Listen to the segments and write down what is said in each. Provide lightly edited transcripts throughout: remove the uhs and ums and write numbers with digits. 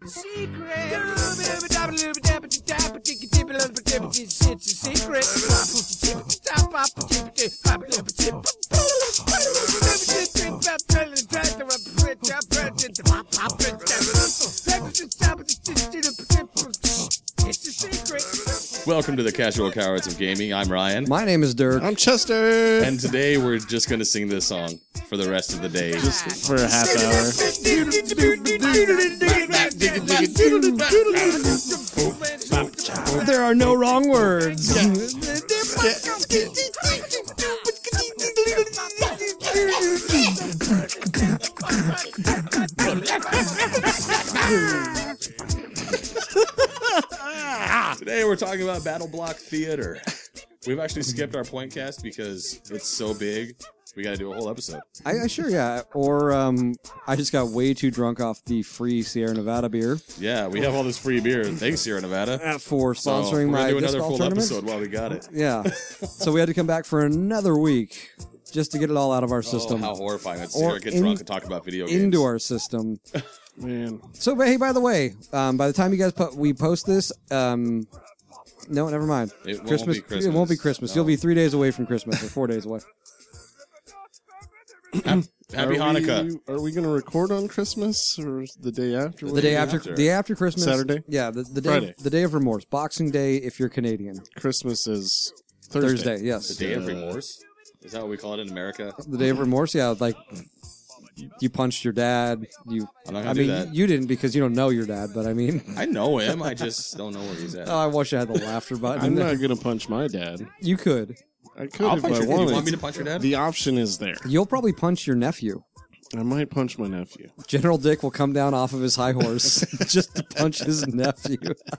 Secret. It's a secret. It's a secret. Welcome to the Casual Cowards of Gaming. I'm Ryan. My name is Dirk. I'm Chester. And today we're just going to sing this song for the rest of the day. Just for a half hour. There are no wrong words. Today we're talking about Battle Block Theater. We've actually skipped our point cast because it's so big. We got to do a whole episode. I sure, yeah. Or I just got way too drunk off the free Sierra Nevada beer Yeah, we have all this free beer. Thanks, Sierra Nevada. for sponsoring we're my gonna do disc another golf full tournament. episode while we got it. Yeah. So we had to come back for another week just to get it all out of our system. Oh, how horrifying. Let's Or get drunk and talk about video games. into our system. Man. So, but hey, by the way, by the time you guys we post this, no, never mind. It won't be Christmas. It won't be Christmas. No. You'll be 3 days away from Christmas, or 4 days away. Happy Hanukkah. Are we going to record on Christmas or the day after? The day after Christmas. Saturday? Yeah, the day Friday. the day of remorse. Boxing Day if you're Canadian. Christmas is Thursday. Yes. The Day of Remorse? Is that what we call it in America? The day of remorse, yeah, like you punched your dad. I'm not going to do that. You didn't because you don't know your dad, but I mean, I know him. I just don't know where he's at. oh, I wish I had the laughter button. I'm not going to punch my dad. You could. I could I'll if punch I your dad. You wanted. want me to punch your dad? The option is there. You'll probably punch your nephew. I might punch my nephew. General Dick will come down off of his high horse just to punch his nephew.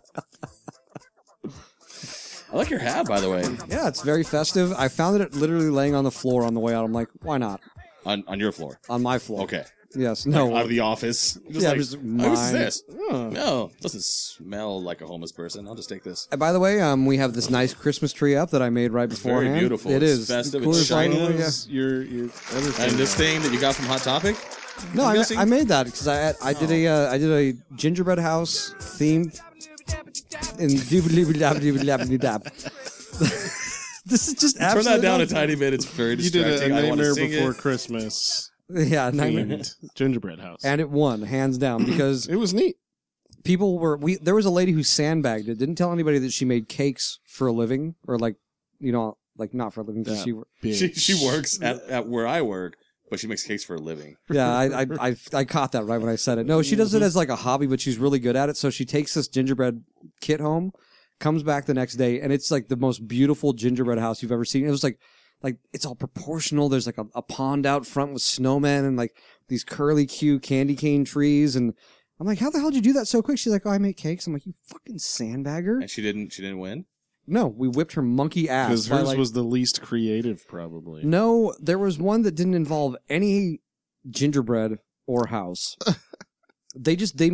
I like your hat, by the way. Yeah, it's very festive. I found it literally laying on the floor on the way out. I'm like, why not? On your floor. On my floor. Okay. Yes. No. Out of the office. Just Yeah, like, just who's mine. this? Oh. No, it doesn't smell like a homeless person. I'll just take this. And by the way, we have this nice Christmas tree up that I made right beforehand. Very beautiful. It It's is festive, The it's coolest shiny. lighting, yeah. Your other thing. And this thing that you got from Hot Topic? No, I'm I guessing? made that because I did a gingerbread house theme. And this is just Turn absolutely that down a nonsense. tiny bit. It's very You did distracting. a I don't want to Nightmare sing Before it. Christmas Yeah, nightmare. themed gingerbread house. And it won hands down because It was neat. people were there was a lady who sandbagged it, didn't tell anybody that she made cakes for a living, or like not for a living because Yeah. She works at where I work, but she makes cakes for a living. I caught that right when I said it. No, she does it as like a hobby, but she's really good at it. So she takes this gingerbread kit home, comes back the next day, and it's like the most beautiful gingerbread house you've ever seen. It was like it's all proportional. There's like a pond out front with snowmen and like these curly Q candy cane trees. And I'm like, how the hell did you do that so quick? She's like, oh, I make cakes. I'm like, you fucking sandbagger. And she didn't win? No, we whipped her monkey ass. Because by, hers like- was the least creative, probably. No, there was one that didn't involve any gingerbread or house. They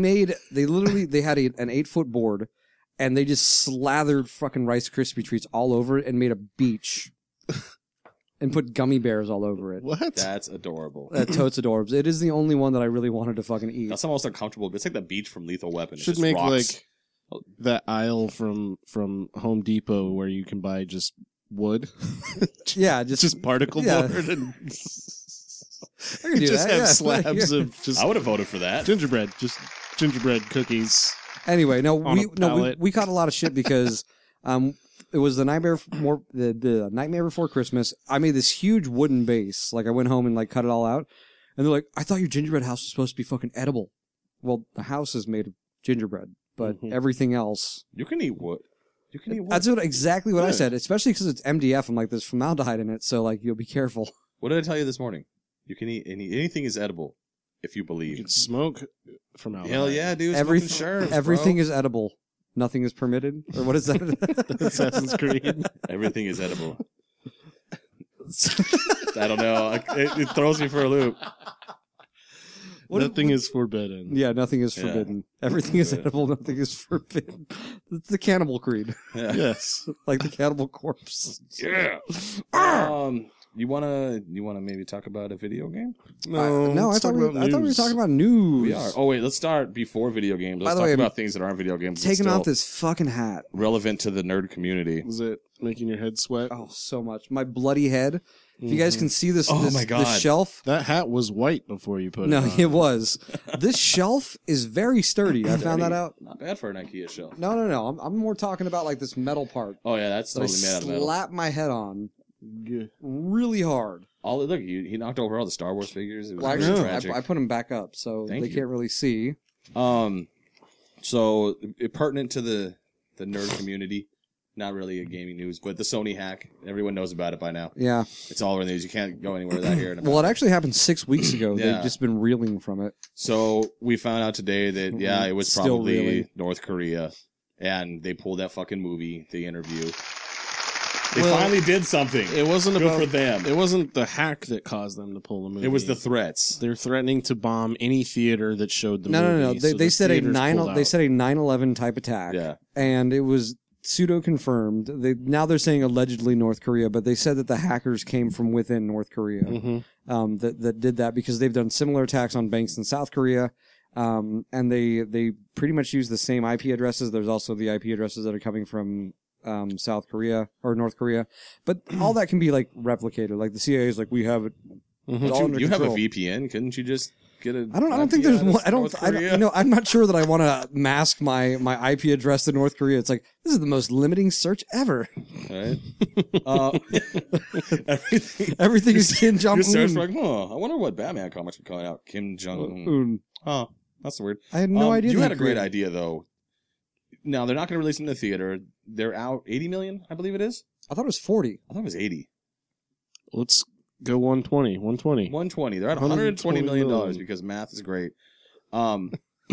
had an 8-foot board and they just slathered fucking Rice Krispie treats all over it and made a beach and put gummy bears all over it. What? That's adorable. Totes adorbs. It is the only one that I really wanted to fucking eat. That's almost uncomfortable. It's like the beach from Lethal Weapon. It's Should just make rocks. like that aisle from Home Depot where you can buy just wood. Yeah, It's just particle yeah. board and I can do just that, have yeah. slabs of just I would have voted for that. gingerbread, just gingerbread cookies. Anyway, we pallet. caught a lot of shit because it was the Nightmare Before Christmas. I made this huge wooden base. Like I went home and like cut it all out, and they're like, "I thought your gingerbread house was supposed to be fucking edible." Well, the house is made of gingerbread, but everything else. You can eat wood. You can eat wood. That's exactly what I Yeah. said. Especially because it's MDF. I'm like, there's formaldehyde in it, so like you'll be careful. What did I tell you this morning? You can eat anything is edible if you You believe. can smoke from out. Hell yeah, dude. Everything is edible. Nothing is permitted, or what is that? Assassin's Creed. Everything is edible. I don't know. It throws me for a loop. Nothing is forbidden. Yeah, nothing is Yeah. forbidden. Everything is edible. Nothing is forbidden. It's the cannibal creed, Yeah. Yes. like the cannibal corpse. Yeah. You wanna maybe talk about a video game? No, I thought we were talking about news. We are. Oh wait, let's start before video games. Let's talk about things that aren't video games. Taking off this fucking hat. Relevant to the nerd community. Is it making your head sweat? Oh, so much. My bloody head. If you guys can see this, my God. this shelf. That hat was white before you put it on. No, it was. This shelf is very sturdy. I found that out. Not bad for an IKEA shelf. No. I'm more talking about like this metal part. Oh yeah, that's that totally I made out of metal. slap my head on really hard. Look, he knocked over all the Star Wars figures. It was Well, really actually, tragic. I put them back up, so Thank they you. can't really see. So pertinent to the nerd community. Not really a gaming news, but the Sony hack. Everyone knows about it by now. Yeah. It's all over the news. You can't go anywhere without hearing about Well, it. it actually happened 6 weeks ago. Yeah. They've just been reeling from it. So we found out today that, yeah, it was Still probably reeling. North Korea. And they pulled that fucking movie, the interview. They finally did something. It wasn't Good about for them. It wasn't the hack that caused them to pull the movie. It was the threats. They're threatening to bomb any theater that showed the movie. No. so They the said a theaters 9/11 type attack. Yeah. And it was pseudo confirmed. Now they're saying allegedly North Korea, but they said that the hackers came from within North Korea. Mm-hmm. That did that because they've done similar attacks on banks in South Korea. And they pretty much use the same IP addresses. There's also the IP addresses that are coming from South Korea or North Korea, but all that can be like replicated. Like the CIA is like, we have it. It's all under You have a control. VPN. Couldn't you just get a? I don't think there's one. I don't. Korea? I'm not sure that I want to mask my IP address to North Korea. It's like, this is the most limiting search ever. Right? Everything is Kim Jong Your search Un. like, I wonder what Batman comics are coming out. Kim Jong Un. Oh, that's weird. I had no idea. You they had a great created- idea though. Now they're not going to release it in the theater. They're out 80 million, I believe it is. I thought it was 40. I thought it was 80. Let's go 120. 120. 120. They're at 120 million dollars because math is great. I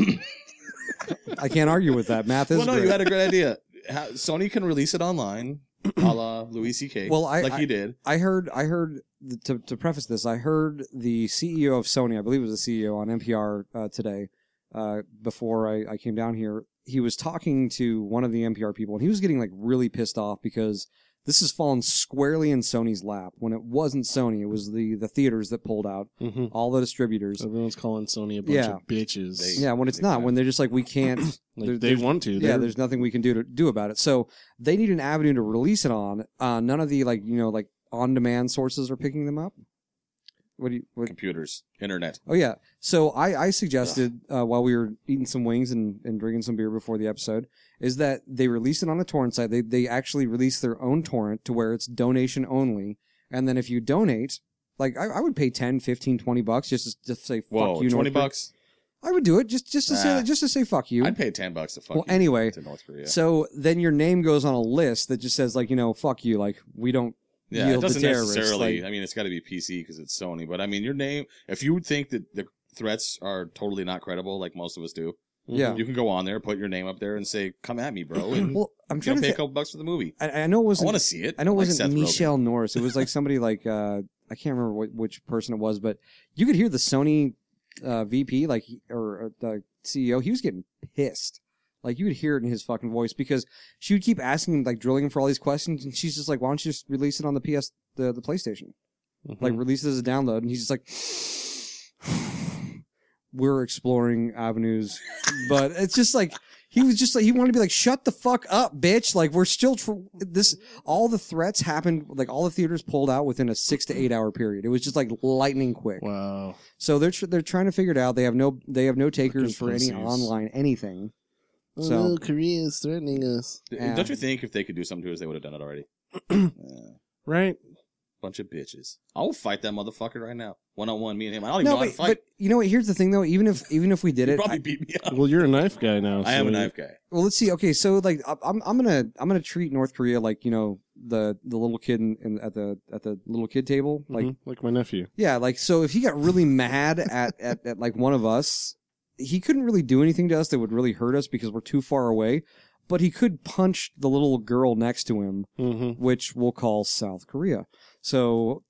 can't argue with that. Math is Well, no, great. you had a great idea. Sony can release it online, a la Louis C.K. Well, like he did. I heard to preface this, I heard the CEO of Sony, I believe it was the CEO on NPR today, before I came down here. He was talking to one of the NPR people, and he was getting like really pissed off because this has fallen squarely in Sony's lap. When it wasn't Sony, it was the theaters that pulled out, Mm-hmm. all the distributors. Everyone's calling Sony a bunch of bitches. Yeah, when it's not, when they're just like, we can't. Like, they want to. Yeah, there's nothing we can do about it. So they need an avenue to release it on. None of the like on-demand sources are picking them up. What? Computers, internet. Oh yeah. So I suggested while we were eating some wings and drinking some beer before the episode is that they release it on a torrent site. They actually release their own torrent to where it's donation only. And then if you donate, like I would pay 10, 15, 20 bucks just to say fuck Whoa, you. 20 North Korea. bucks? I would do it just to say fuck you. I'd pay $10 to fuck Well, you anyway, to North Korea. So then your name goes on a list that just says like, fuck you. Like we don't Yeah, it yield to doesn't terrorists. necessarily. Like, I mean, it's got to be PC because it's Sony. But I mean, your name. If you would think that the threats are totally not credible, like most of us do, yeah. you can go on there, put your name up there, and say, "Come at me, bro." And Well, I'm trying to pay a think. couple bucks for the movie. I know it I wasn't. want to see it. I know it like wasn't Seth Rogen. Michelle Norris. It was like somebody like I can't remember which person it was, but you could hear the Sony VP or the CEO. He was getting pissed. Like you could hear it in his fucking voice because she would keep asking him, like drilling him for all these questions, and she's just like, "Why don't you just release it on the the PlayStation? Like release it as a download?" And he's just like, "We're exploring avenues," but it's just like. He was just like, he wanted to be like, shut the fuck up, bitch. Like, we're still, all the threats happened, like, all the theaters pulled out within a 6 to 8 hour period. It was just like lightning quick. Wow. So they're trying to figure it out. They have no takers for any pussies. online anything. Oh, So, no, Korea is threatening us. Yeah. Don't you think if they could do something to us, they would have done it already? Right? Bunch of bitches. I'll fight that motherfucker right now. 1-on-1, me and him. I don't even no, know how to fight. but you know what? Here's the thing though. Even if we did He'd it, probably beat me up. Well, you're a knife guy now. I am a so- knife guy. well, let's see. Okay. So like, I'm gonna treat North Korea like, the little kid at the little kid table. Like, Mhm, like my nephew. yeah, like, so if he got really mad at like one of us, he couldn't really do anything to us that would really hurt us because we're too far away, but he could punch the little girl next to him, Mm-hmm. which we'll call South Korea. So,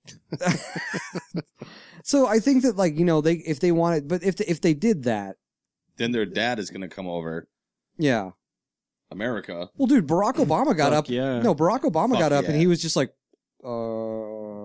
so I think that like, if they wanted, but if they did that, Then their dad is going to come over. yeah. America. Well, dude, Barack Obama got Fuck up. yeah. No, Barack Obama Fuck got up yeah. and he was just like, But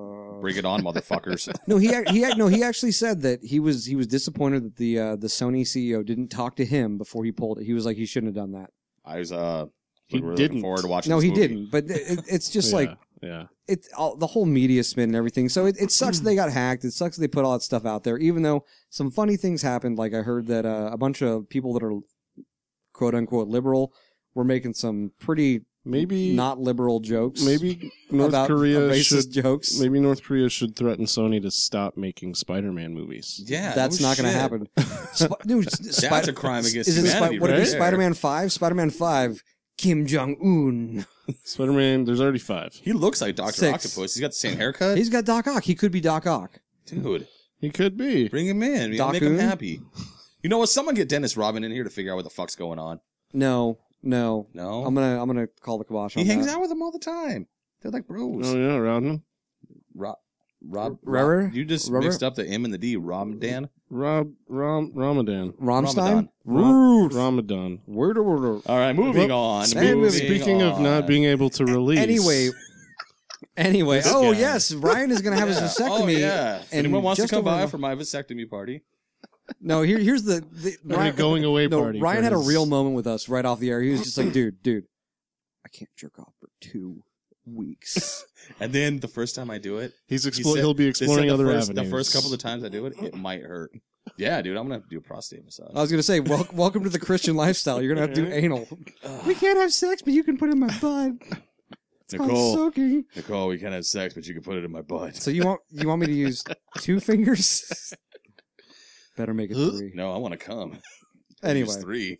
Bring it on, motherfuckers. No, he actually said that he was disappointed that the Sony CEO didn't talk to him before he pulled it. He was like, he shouldn't have done that. I was He really didn't. looking forward to watching. No, this he movie. didn't. But it's just Yeah, like yeah. it's all, the whole media spin and everything. So it sucks that they got hacked. It sucks that they put all that stuff out there. Even though some funny things happened, like I heard that a bunch of people that are quote unquote liberal were making some pretty Maybe not liberal jokes. Maybe North about Korea racist should jokes. Maybe North Korea should threaten Sony to stop making Spider-Man movies. Yeah, That's no not going to shit. happen. Dude, That's a crime against is it humanity. what right is it? there. Spider-Man 5? Spider-Man 5. Kim Jong Un. Spider-Man, there's already 5. He looks like Dr. 6. Octopus. He's got the same haircut. He's got Doc Ock. He could be Doc Ock. Dude, He could be. bring him in. You know, Doc make him Oon? happy. You know what? Someone get Dennis Rodman in here to figure out what the fuck's going on. No. No, I'm gonna call the kibosh he on hangs that. out with him all the time. They're like bros. Oh yeah, Rodman. Rubber? You just Rubber? mixed up the M and the D. Ramadan. Ramadan. Rammstein? Ramadan. Word. All right, moving on. Speaking of not being able to release. Anyway. This Oh guy. yes, Ryan is gonna have his vasectomy. Oh yeah. If and anyone wants to just come over- by for my vasectomy party. No, here's the Having a going away party. Ryan for had a his- real moment with us right off the air. He was just like, dude, I can't jerk off for 2 weeks. And then the first time I do it, He'll be they exploring said other the avenues. first couple of times I do it, it might hurt. Yeah, dude, I'm gonna have to do a prostate massage. I was gonna say, welcome to the Christian lifestyle. You're gonna have to do anal. We can't have sex, but you can put it in my butt. It's called soaking. Nicole, we can't have sex, but you can put it in my butt. So you want me to use 2 fingers? Better make it 3. No, I want to come. Anyway. Use 3.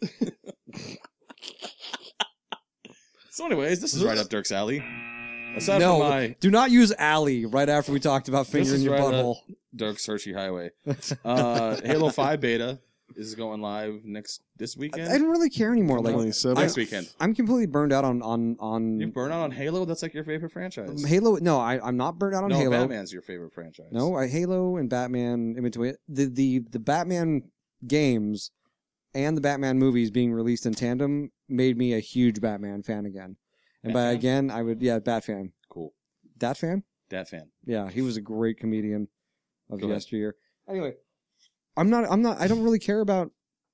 So, anyways, this is right up Dirk's alley. Aside No, from my do not use alley right after we talked about This fingering is your right butthole. Dirk's Hershey Highway, Halo 5 beta is going live this weekend. I don't really care anymore. Like 27. Next weekend. I'm completely burned out on You burn out on Halo? That's like your favorite franchise. Halo. No, I'm not burned out on No, Halo. Batman's your favorite franchise. No, Halo and Batman in between. The Batman games and the Batman movies being released in tandem made me a huge Batman fan again. And by Batman? again, I would Bat fan. Cool. Dat fan? Dat fan. Yeah, he was a great comedian of Go ahead. yesteryear. Anyway, I don't really care about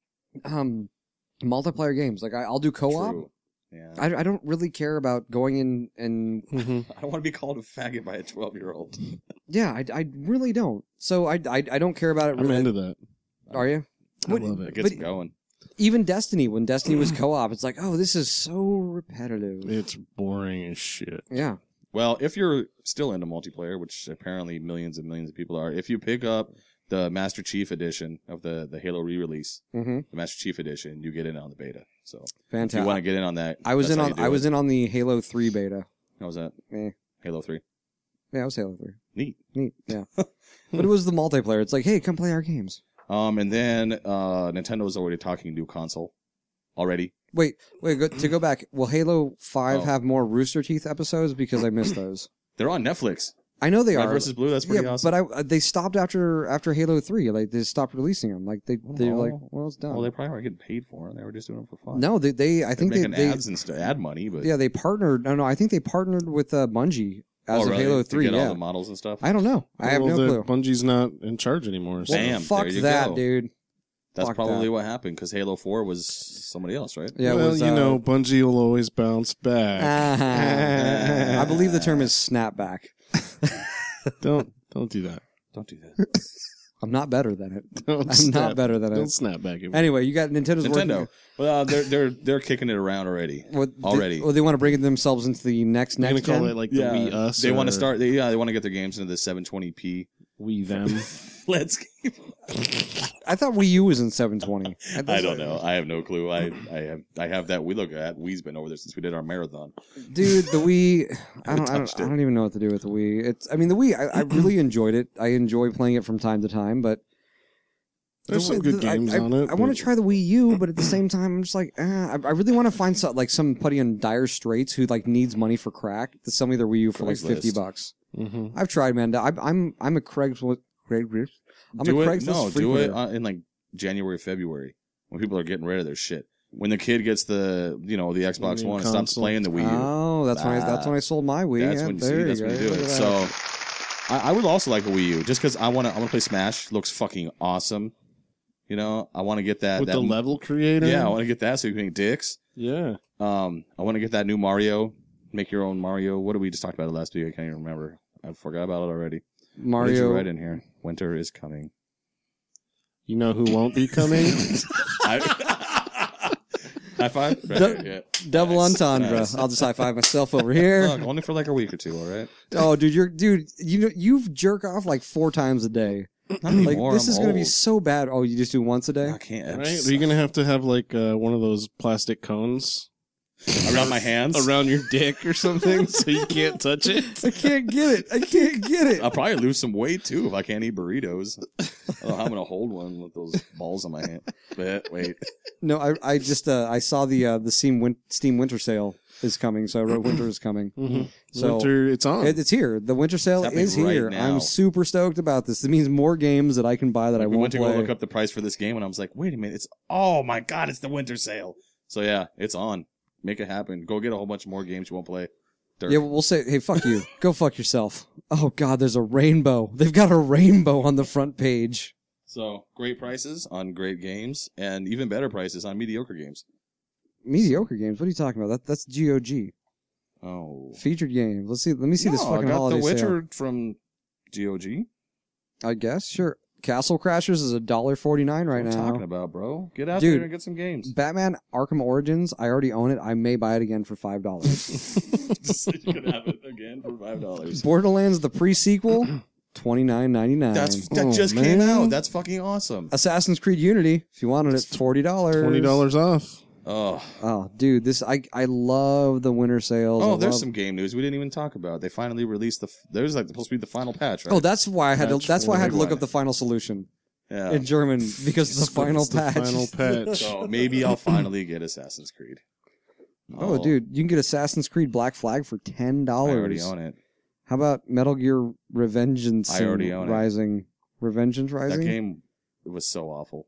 multiplayer games. Like I'll do co-op. True. Yeah. I don't really care about going in and I don't want to be called a faggot by a 12-year-old. yeah, I really don't. So I don't care about it I'm really. into that. Are you? I love It it. gets But- going. Even Destiny, when Destiny was co-op, it's like, oh, this is so repetitive. It's boring as shit. Yeah. Well, if you're still into multiplayer, which apparently millions and millions of people are, if you pick up the Master Chief edition of the Halo re-release, Mm-hmm. the Master Chief edition, you get in on the beta. So if you Fantastic. want to get in on that, I was that's in how on you do I was it. in on the Halo 3 beta. How was that? Eh. Halo 3. Yeah, I was Halo 3. Neat. Neat. Yeah. But it was the multiplayer. It's like, hey, come play our games. And then Nintendo's already talking new console already. Wait, to go back, will Halo 5 Oh. have more Rooster Teeth episodes? Because I missed those. They're on Netflix. I know they Red are. versus Blue. That's pretty yeah, awesome. but they stopped after Halo 3. Like they stopped releasing them. Like they were like, well, it's done. Well, they probably weren't getting paid for it. They were just doing it for fun. No, I They're think making they ads and ad money, but yeah, they partnered. No, I think they partnered with Bungie as of really? Halo To 3. get all Yeah, the models and stuff. I don't know. I have no clue. Bungie's not in charge anymore. So. Well, Bam, fuck there you that, go. dude. That's Fuck probably that. what happened because Halo 4 was somebody else, right? Yeah, well, it was, you know, Bungie will always bounce back. I believe the term is snapback. Don't do that. Don't do that. I'm not better than it. Don't I'm snap. not better than Don't it. snap back. At me. Anyway, you got Nintendo's Nintendo. working. Well, they're kicking it around already. Already. They want to bring themselves into the next I'm gonna gen. call it like the Wii Us. They want to or start. They want to get their games into the 720p. Wii them. Let's. I thought Wii U was in 720. I don't know. I have no clue. I have that. We look at. Wii's been over there since we did our marathon. Dude, the Wii. I touched it. don't even know what to do with the Wii. The Wii. I really enjoyed it. I enjoy playing it from time to time, but There's some good games on it. I want but- to try the Wii U, but at the same time, I'm just like, I really want to find somebody in dire straits who like needs money for crack to sell me their Wii U for like Craigslist. $50. Mhm. I've tried, man. I'm a Craigslist. I'm do a it. Craigslist No, do frequenter. it in like January, February when people are getting rid of their shit. When the kid gets the Xbox New One and stops console. playing the Wii U. Oh, that's when I sold my Wii. That's Yeah, when you there see. That's you when you go. do Look it. at So, that. I would also like a Wii U just because I want to play Smash. Looks fucking awesome. You know, I want to get that With that the level creator? Yeah, I want to get that so you can make dicks. Yeah. I want to get that new Mario. Make your own Mario. What did we just talk about it last week? I can't even remember. I forgot about it already. What did you Mario. write in here? Winter is coming. You know who won't be coming? High five? Right here, yeah. Double Nice. entendre. Nice. I'll just high five myself over here. Look, only for like a week or two, all right? Oh, dude, you've jerk off like 4 times a day. Not Like anymore. this I'm is gonna be old. so bad. Oh, you just do once a day? I can't. Right? Are you going to have like one of those plastic cones Around my hands? around your dick or something so you can't touch it? I can't get it. I'll probably lose some weight too if I can't eat burritos. I don't know how I'm gonna hold one with those balls on my hand. But wait, No, I just I saw the Steam Winter Sale is coming, so I wrote Winter is coming. Mm-hmm. So Winter, it's on. it's here. The Winter Sale It's happening is right here. now. I'm super stoked about this. It means more games that I can buy that I we won't went to play. go look up the price for this game, and I was like, wait a minute, it's oh my god, it's the winter sale. So yeah, it's on. Make it happen. Go get a whole bunch more games you won't play. Dirk. Yeah, we'll say, hey, fuck you. Go fuck yourself. Oh God, there's a rainbow. They've got a rainbow on the front page. So great prices on great games, and even better prices on mediocre games. Mediocre games. What are you talking about? That's GOG. Oh, Featured games. Let me see this No, fucking I got holiday The Witcher sale. from GOG. I guess sure. Castle Crashers is $1.49 right What are you now. talking about, bro? Get out Dude. there and get some games. Batman Arkham Origins. I already own it. I may buy it again for $5. Just so you can have it again for $5. Borderlands the pre-sequel, $29.99. That just came out. That's fucking awesome. Assassin's Creed Unity. If you wanted it, $40. $20 off. Oh, Oh, dude, this I love the winter sales. oh, I there's love- some game news we didn't even talk about. They finally released there's like supposed to be the final patch, right? Oh, that's why I had to. Patch That's why I had to look one. up the final solution yeah. in German because it's the final It's the patch. final patch. So maybe I'll finally get Assassin's Creed. Oh, dude, you can get Assassin's Creed Black Flag for $10. I already own it. How about Metal Gear Revengeance? I already own it. Rising. Revengeance Rising. That game was so awful.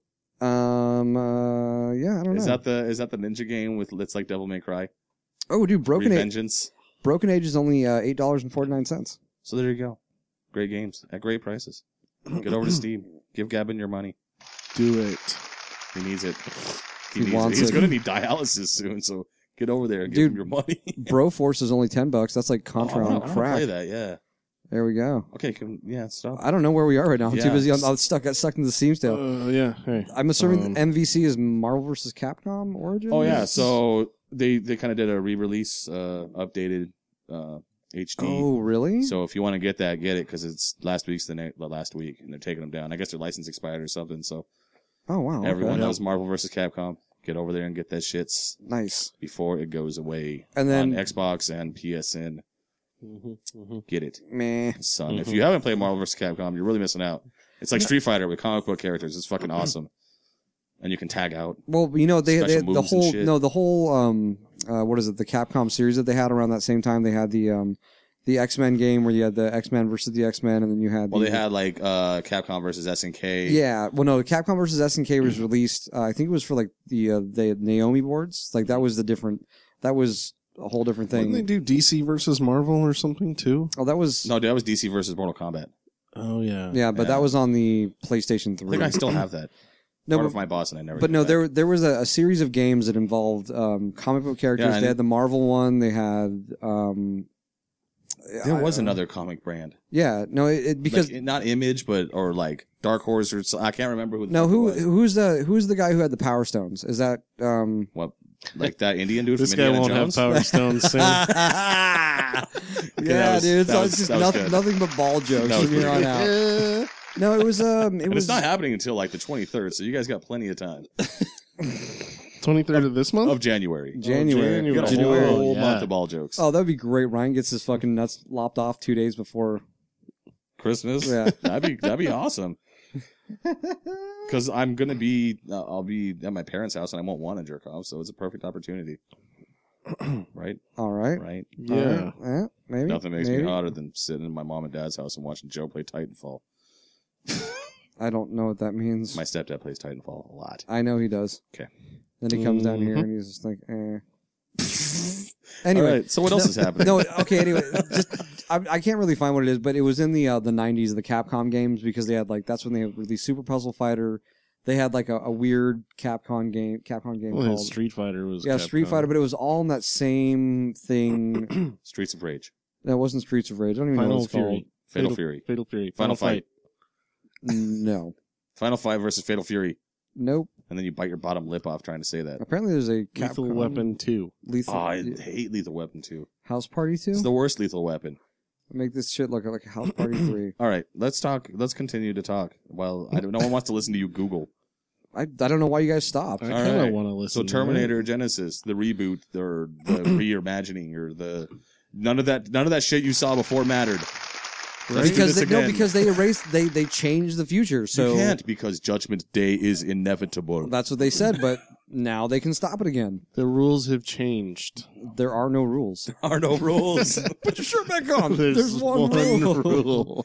Yeah, I don't Is know. that the ninja game with it's like Devil May Cry? Oh, dude, Broken Age. Revengeance. Broken Age is only $8.49. So there you go. Great games at great prices. Get over to Steam. Give Gavin your money. Do it. He needs it. He needs wants He's it. going to need dialysis soon, so get over there and give Dude, him your money. Broforce is only $10. That's like Contra I on wanna crack. play that, yeah. There we go. Okay, stop. I don't know where we are right now. I'm too Yeah. busy. I'm got stuck in the Steam still. Yeah. Hey. I'm assuming Um, MVC is Marvel vs. Capcom Origins. Oh yeah, so they kind of did a re-release, updated HD. Oh really? So if you want to get that, get it because it's last week's the last week, and they're taking them down. I guess their license expired or something. So Oh wow. everyone okay. knows Marvel vs. Capcom. Get over there and get that shits Nice. before it goes away. And then- on Xbox and PSN, get it, Meh. son. If you haven't played Marvel vs. Capcom, you're really missing out. It's like Street Fighter with comic book characters. It's fucking awesome, and you can tag out. Well, you know they Special the moves and whole shit. no the whole what is it, the Capcom series that they had around that same time. They had the X-Men game where you had the X-Men versus the X-Men, and then you had Well, they had like Capcom versus SNK. yeah. Well, no, the Capcom versus SNK was released. I think it was for like the Naomi boards. Like that was the different. That was a whole different Didn't they thing. do DC versus Marvel or something too? Oh, that was No, that was DC versus Mortal Kombat. Oh yeah. yeah, but Yeah. that was on the PlayStation I 3. think I still have that. no, Part but, of my boss and I never. but did no, that. there was a series of games that involved comic book characters. Yeah, and- They had the Marvel one. They had There was another comic brand yeah. No, it because like, not Image, but or like Dark Horse or I can't remember who. The no, fuck it who was. who's the guy who had the Power Stones? Is that What like that Indian dude This from guy Indiana won't Jones? have Power Stones soon. yeah, that was- dude. It's that all was- just that was good. nothing but ball jokes That was from here on pretty out. No, it was And was it's not happening until like the 23rd, so you guys got plenty of time 23rd of this month. of January. January. You got a January. whole Yeah. month of ball jokes. Oh, that'd be great. Ryan gets his fucking nuts lopped off 2 days before. Christmas. Yeah. that'd be awesome. Because I'm gonna be, I'll be at my parents' house and I won't want to jerk off, so it's a perfect opportunity. Right, All right. right. Yeah. All right. Maybe. Nothing makes maybe. me hotter than sitting in my mom and dad's house and watching Joe play Titanfall. I don't know what that means. My stepdad plays Titanfall a lot. I know he does. Okay. Then he comes down here Mhm. and he's just like, eh. Anyway, All right, so what else is happening? No, okay. Anyway, I can't really find what it is, but it was in the '90s, the Capcom games, because they had that's when they released Super Puzzle Fighter. They had a weird Capcom game called Street Fighter was Street Capcom. Fighter, but it was all in that same thing. Streets of Rage. That wasn't Streets of Rage. I don't even know Final what it's Fury. Fatal Fury. Fatal Fury. Final Fight. called. No, Final Fight versus Fatal Fury. nope. And then you bite your bottom lip off trying to say that. Apparently, there's a Capcom Lethal Weapon 2. Lethal Oh, I hate Lethal Weapon 2. House Party 2. It's the worst Lethal Weapon. Make this shit look like a House Party 3. All right, let's talk. Let's continue to talk. Well, no one wants to listen to you Google. I don't know why you guys stopped. I All kind of right. want to So listen. Terminator Genesis, the reboot, or the reimagining, or the none of that shit you saw before mattered. Let's do Because this again. because they erased they changed the future. So you can't because Judgment Day is inevitable. that's what they said, but now they can stop it again. The rules have changed. There are no rules. There are no rules. Put your shirt back on. There's one rule.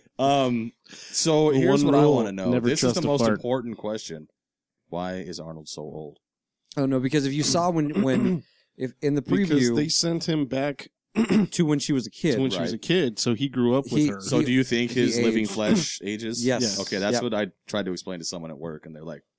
So here's One what I rule, want to know. never This is trust the a most fart. important question. Why is Arnold so old? Oh no, because if you saw when if in the Because preview they sent him back to when she was a kid, to when she was a kid, so he grew up with He- her. So do you think he his living aged. flesh ages? Yes. Yes. Okay, that's Yep. what I tried to explain to someone at work, and they're like,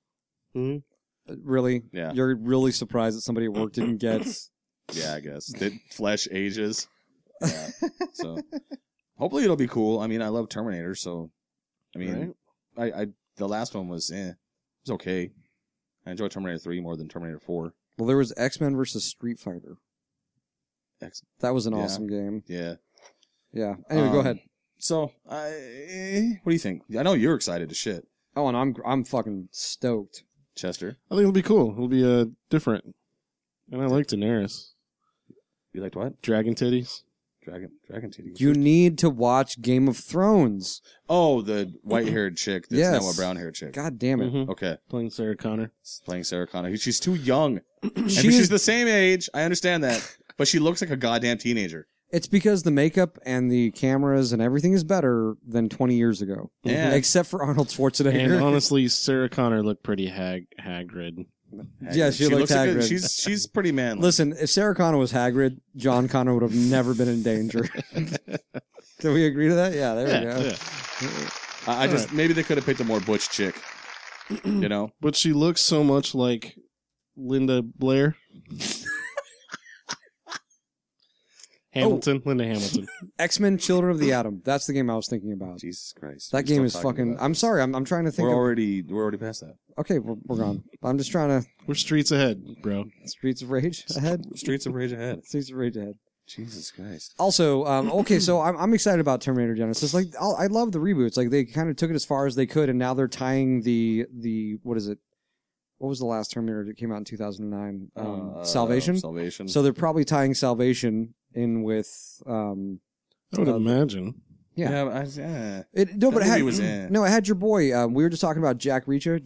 really, Yeah. you're really surprised that somebody at work didn't get. yeah, I guess. That flesh ages. Yeah. So hopefully it'll be cool. I mean, I love Terminator, so I mean, I the last one was it was okay. I enjoyed Terminator 3 more than Terminator 4. Well, there was X-Men versus Street Fighter. That was an Yeah. awesome game. Yeah. Yeah. Anyway, go ahead. So, what do you think? I know you're excited as shit, Oh, and I'm fucking stoked. Chester. I think it'll be cool. It'll be different. And I like Daenerys. You liked what? Dragon titties. Dragon titties. You need to watch Game of Thrones. Oh, the white-haired chick that's Yes. now a brown-haired chick. God damn it. Mhm. Okay. Playing Sarah Connor. Playing Sarah Connor. She's too young. And She she's is- the same age. I understand that. But she looks like a goddamn teenager. It's because the makeup and the cameras and everything is better than 20 years ago. Yeah. Except for Arnold And Schwarzenegger. honestly, Sarah Connor looked pretty Hagrid. Yeah, she looked looks like Hagrid. she's pretty manly. Listen, if Sarah Connor was Hagrid, John Connor would have never been in danger. Can we agree to that? Yeah, there we go. I just maybe they could have picked a more butch chick. You know? But she looks so much like Linda Blair. Hamilton. Linda Hamilton. X-Men Children of the Atom. That's the game I was thinking about. Jesus Christ. That We're game still is talking fucking... about I'm this. sorry, I'm trying to think We're of... already past that. Okay, we're gone. I'm just trying to... We're streets ahead, bro. Streets of Rage ahead? Streets of Rage ahead. Streets of Rage ahead. Jesus Christ. Also, okay, so I'm excited about Terminator Genesis. Like, I love the reboots. Like, they kind of took it as far as they could, and now they're tying the what is it? What was the last Terminator that came out in 2009? Salvation. Salvation. So they're probably tying Salvation in with. I would imagine. Yeah. yeah. No, but That it had movie was in. no. It had your boy. We were just talking about Jack Reacher.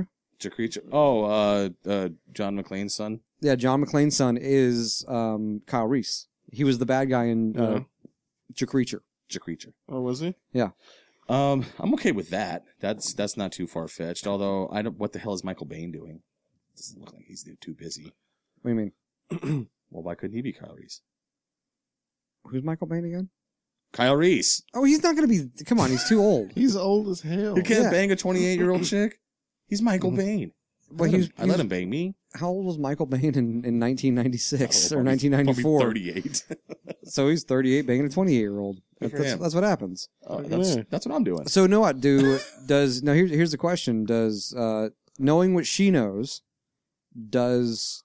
Oh, John McClane's son. Yeah, John McClane's son is Kyle Reese. He was the bad guy in Jack Reacher. Jack Reacher. Oh, was he? I'm okay with that. That's not too far fetched. Although I don't. What the hell is Michael Bain doing? Doesn't look like he's too busy. What do you mean? Well, why couldn't he be Kyle Reese? Who's Michael Bain again? Kyle Reese. Oh, he's not going to be. Come on, he's too old. He's old as hell. You can't Yeah. bang a 28-year-old chick. He's Michael Bain. But I let him bang me. How old was Michael Bain in 1996 or Probably 1994? 38. So he's 38 banging a 28-year-old. Good for him. That's what happens. That's what I'm doing. So know what? Now here's the question: does knowing what she knows, does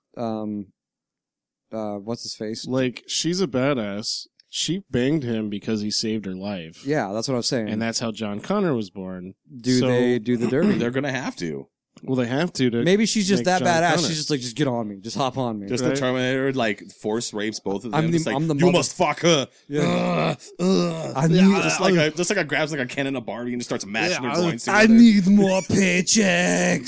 what's his face? Like, she's a badass. She banged him because he saved her life. Yeah, that's what I was saying. And that's how John Connor was born. do so- they do the dirty? They're gonna have to. Well, they have to. Maybe she's just make that John badass. Connor. She's just like, just get on me, just hop on me. Just Right. the Terminator like force rapes both of them. I'm the- It's like, I'm the you mother- must fuck her. Yeah. I need- just like grabs like a cannon of Barbie and just starts mashing her joints I together. need more paychecks.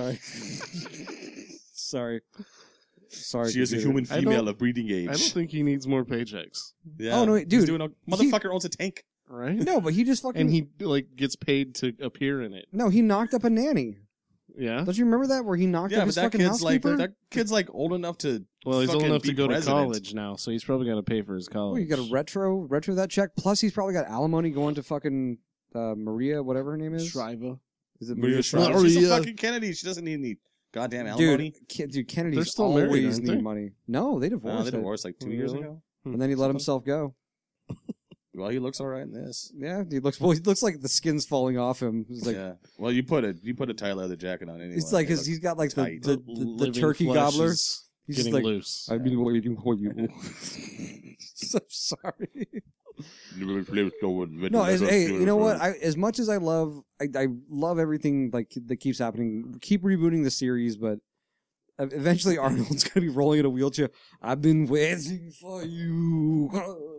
Sorry. She is a computer. human I female don't- of breeding age. I don't think he needs more paychecks. Yeah. Oh, no, He's dude, doing motherfucker owns a tank. Right? No, but he just fucking. And he, like, gets paid to appear in it. No, he knocked up a nanny. Yeah. Don't you remember that where he knocked Yeah, up but his that fucking kid's like housekeeper? that kid's like old enough to. Well, he's old fucking enough to be go president. to college now, so he's probably got to pay for his college. Oh, you got to retro that check. Plus, he's probably got alimony going to fucking Maria, whatever her name is. Shriver. Is it Maria Maria Shriver. Shriver? She's a Maria. fucking Kennedy. She doesn't need any goddamn alimony. Dude, Kennedy's They're still married, always aren't need they? money. No, they divorced. No, they divorced like 2 years Really? ago. And then he let himself go. Well, he looks all right in this. Yeah, he looks like the skin's falling off him. He's like, Yeah. Well, you put a tight leather jacket on anyway. it's like They his, look he's got like the, tight. the, the, the turkey flesh gobbler. is He's getting just like, loose. I've been waiting for you. So sorry. No, hey, you know what? As much as I love everything like that keeps happening. Keep rebooting the series, but eventually Arnold's gonna be rolling in a wheelchair. I've been waiting for you.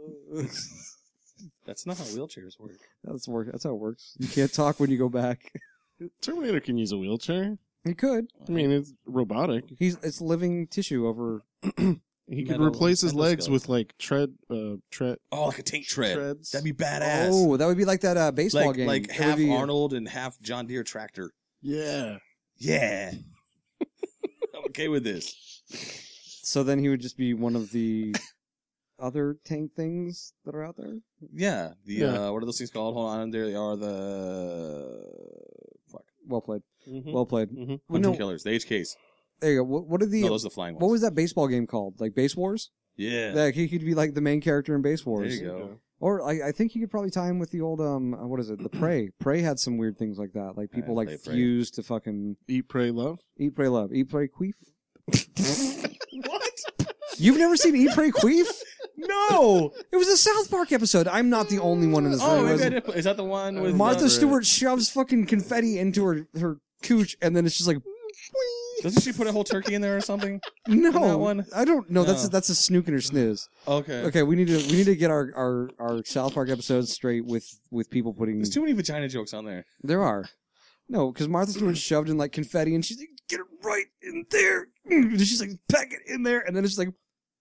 That's not how wheelchairs work. That's how it works. You can't talk when you go back. Terminator can use a wheelchair. He could. I mean, it's robotic. It's living tissue over. He could Metal- replace his metal legs skeleton. with like tread. Oh, like a tank tread. Treads. That'd be badass. Oh, that would be like that baseball game. Like That would half be- Arnold and half John Deere tractor. Yeah. Yeah. I'm okay with this. So then he would just be one of the other tank things that are out there. Yeah. Yeah. What are those things called? Hold on. There they are. The Well played. Mm-hmm. Well played. Mm-hmm. Well, Hunter no, Killers. The HKs. there you go. What are the? No, those are the flying ones. What was that baseball game called? Like Base Wars? Yeah. Like he could be like the main character in Base There Wars. you go. Or I think you could probably tie him with the old what is it? The Prey. Prey had some weird things like that. Like people Alright, like play Prey. fused to fucking Eat, pray, love. Eat, Pray, Love. Eat, Pray, Queef. What? You've never seen Eat, Pray, Queef? No. It was a South Park episode. I'm not the only one in this Oh, room. maybe I did. Is that the one with Martha Stewart shoves fucking confetti into her cooch, and then it's just like, Doesn't she put a whole turkey in there or something? no, that one? I don't know. No. That's a snook and her sniz. Okay. Okay, we need to get our South Park episodes straight with people putting. There's too many vagina jokes on there. There are. No, because Martha Stewart shoved in like confetti, and she's like, "Get it right in there." And she's like, "Pack it in there," and then it's just like,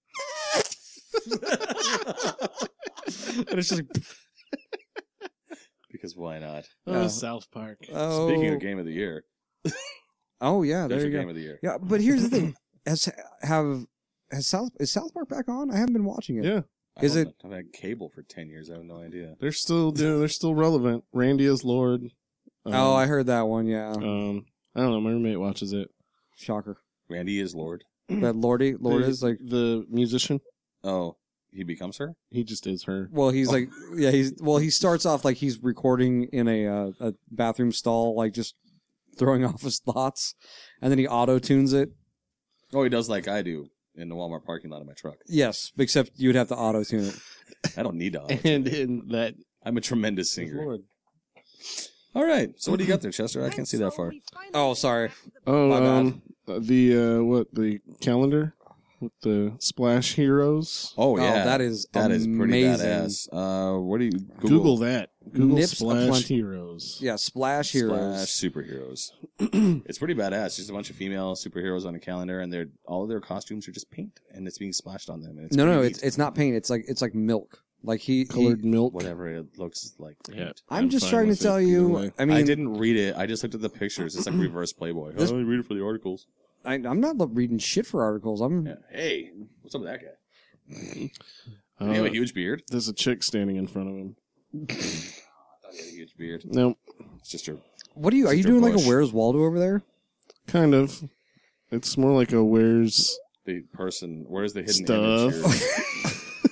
and it's just like, Because why not? Yeah. South Park. oh, Speaking of game of the year, oh yeah, there there's you your go. game of the year. Yeah, but here's the thing: is South Park back on? I haven't been watching it. Yeah. Is it- I've had cable for 10 years. I have no idea. They're still relevant. Randy is Lord. Oh, I heard that one. Yeah, I don't know. My roommate watches it. shocker. Randy is Lord. That Lord is like, the musician. Oh, he becomes her? He just is her. well, he's like, yeah, he starts off like he's recording in a bathroom stall, like just throwing off his thoughts, and then he auto tunes it. Oh, he does like I do in the Walmart parking lot of my truck. Yes, except you'd have to auto tune it. I don't need to. And in that, I'm a tremendous singer. Lord. All right. So what do you got there, Chester? I can't see that far. Oh, sorry. Oh, My bad. the calendar with the Splash Heroes. Oh, yeah. that is pretty amazing. badass. What do you Google that. Google Nips Splash aplenty. Heroes. Yeah, Splash Heroes. Splash superheroes. It's pretty badass. Just a bunch of female superheroes on a calendar, and all of their costumes are just paint, and it's being splashed on them. And No, pretty it's neat. it's not paint. It's like milk. Like Colored milk. Whatever it looks like. Yeah. Paint. I'm just fine trying to with it tell either you. way. I mean, I didn't read it. I just looked at the pictures. It's like reverse Playboy. This- I only read it for the articles. I'm not reading shit for articles. I'm. Yeah. Hey, what's up with that guy? Does Uh, he have a huge beard? there's a chick standing in front of him. I thought he had a huge beard. Nope. It's just her. What are you? Are you Sister doing like Bush. a Where's Waldo over there? Kind of. It's more like a where's The person. Where's the hidden Stuff. image here?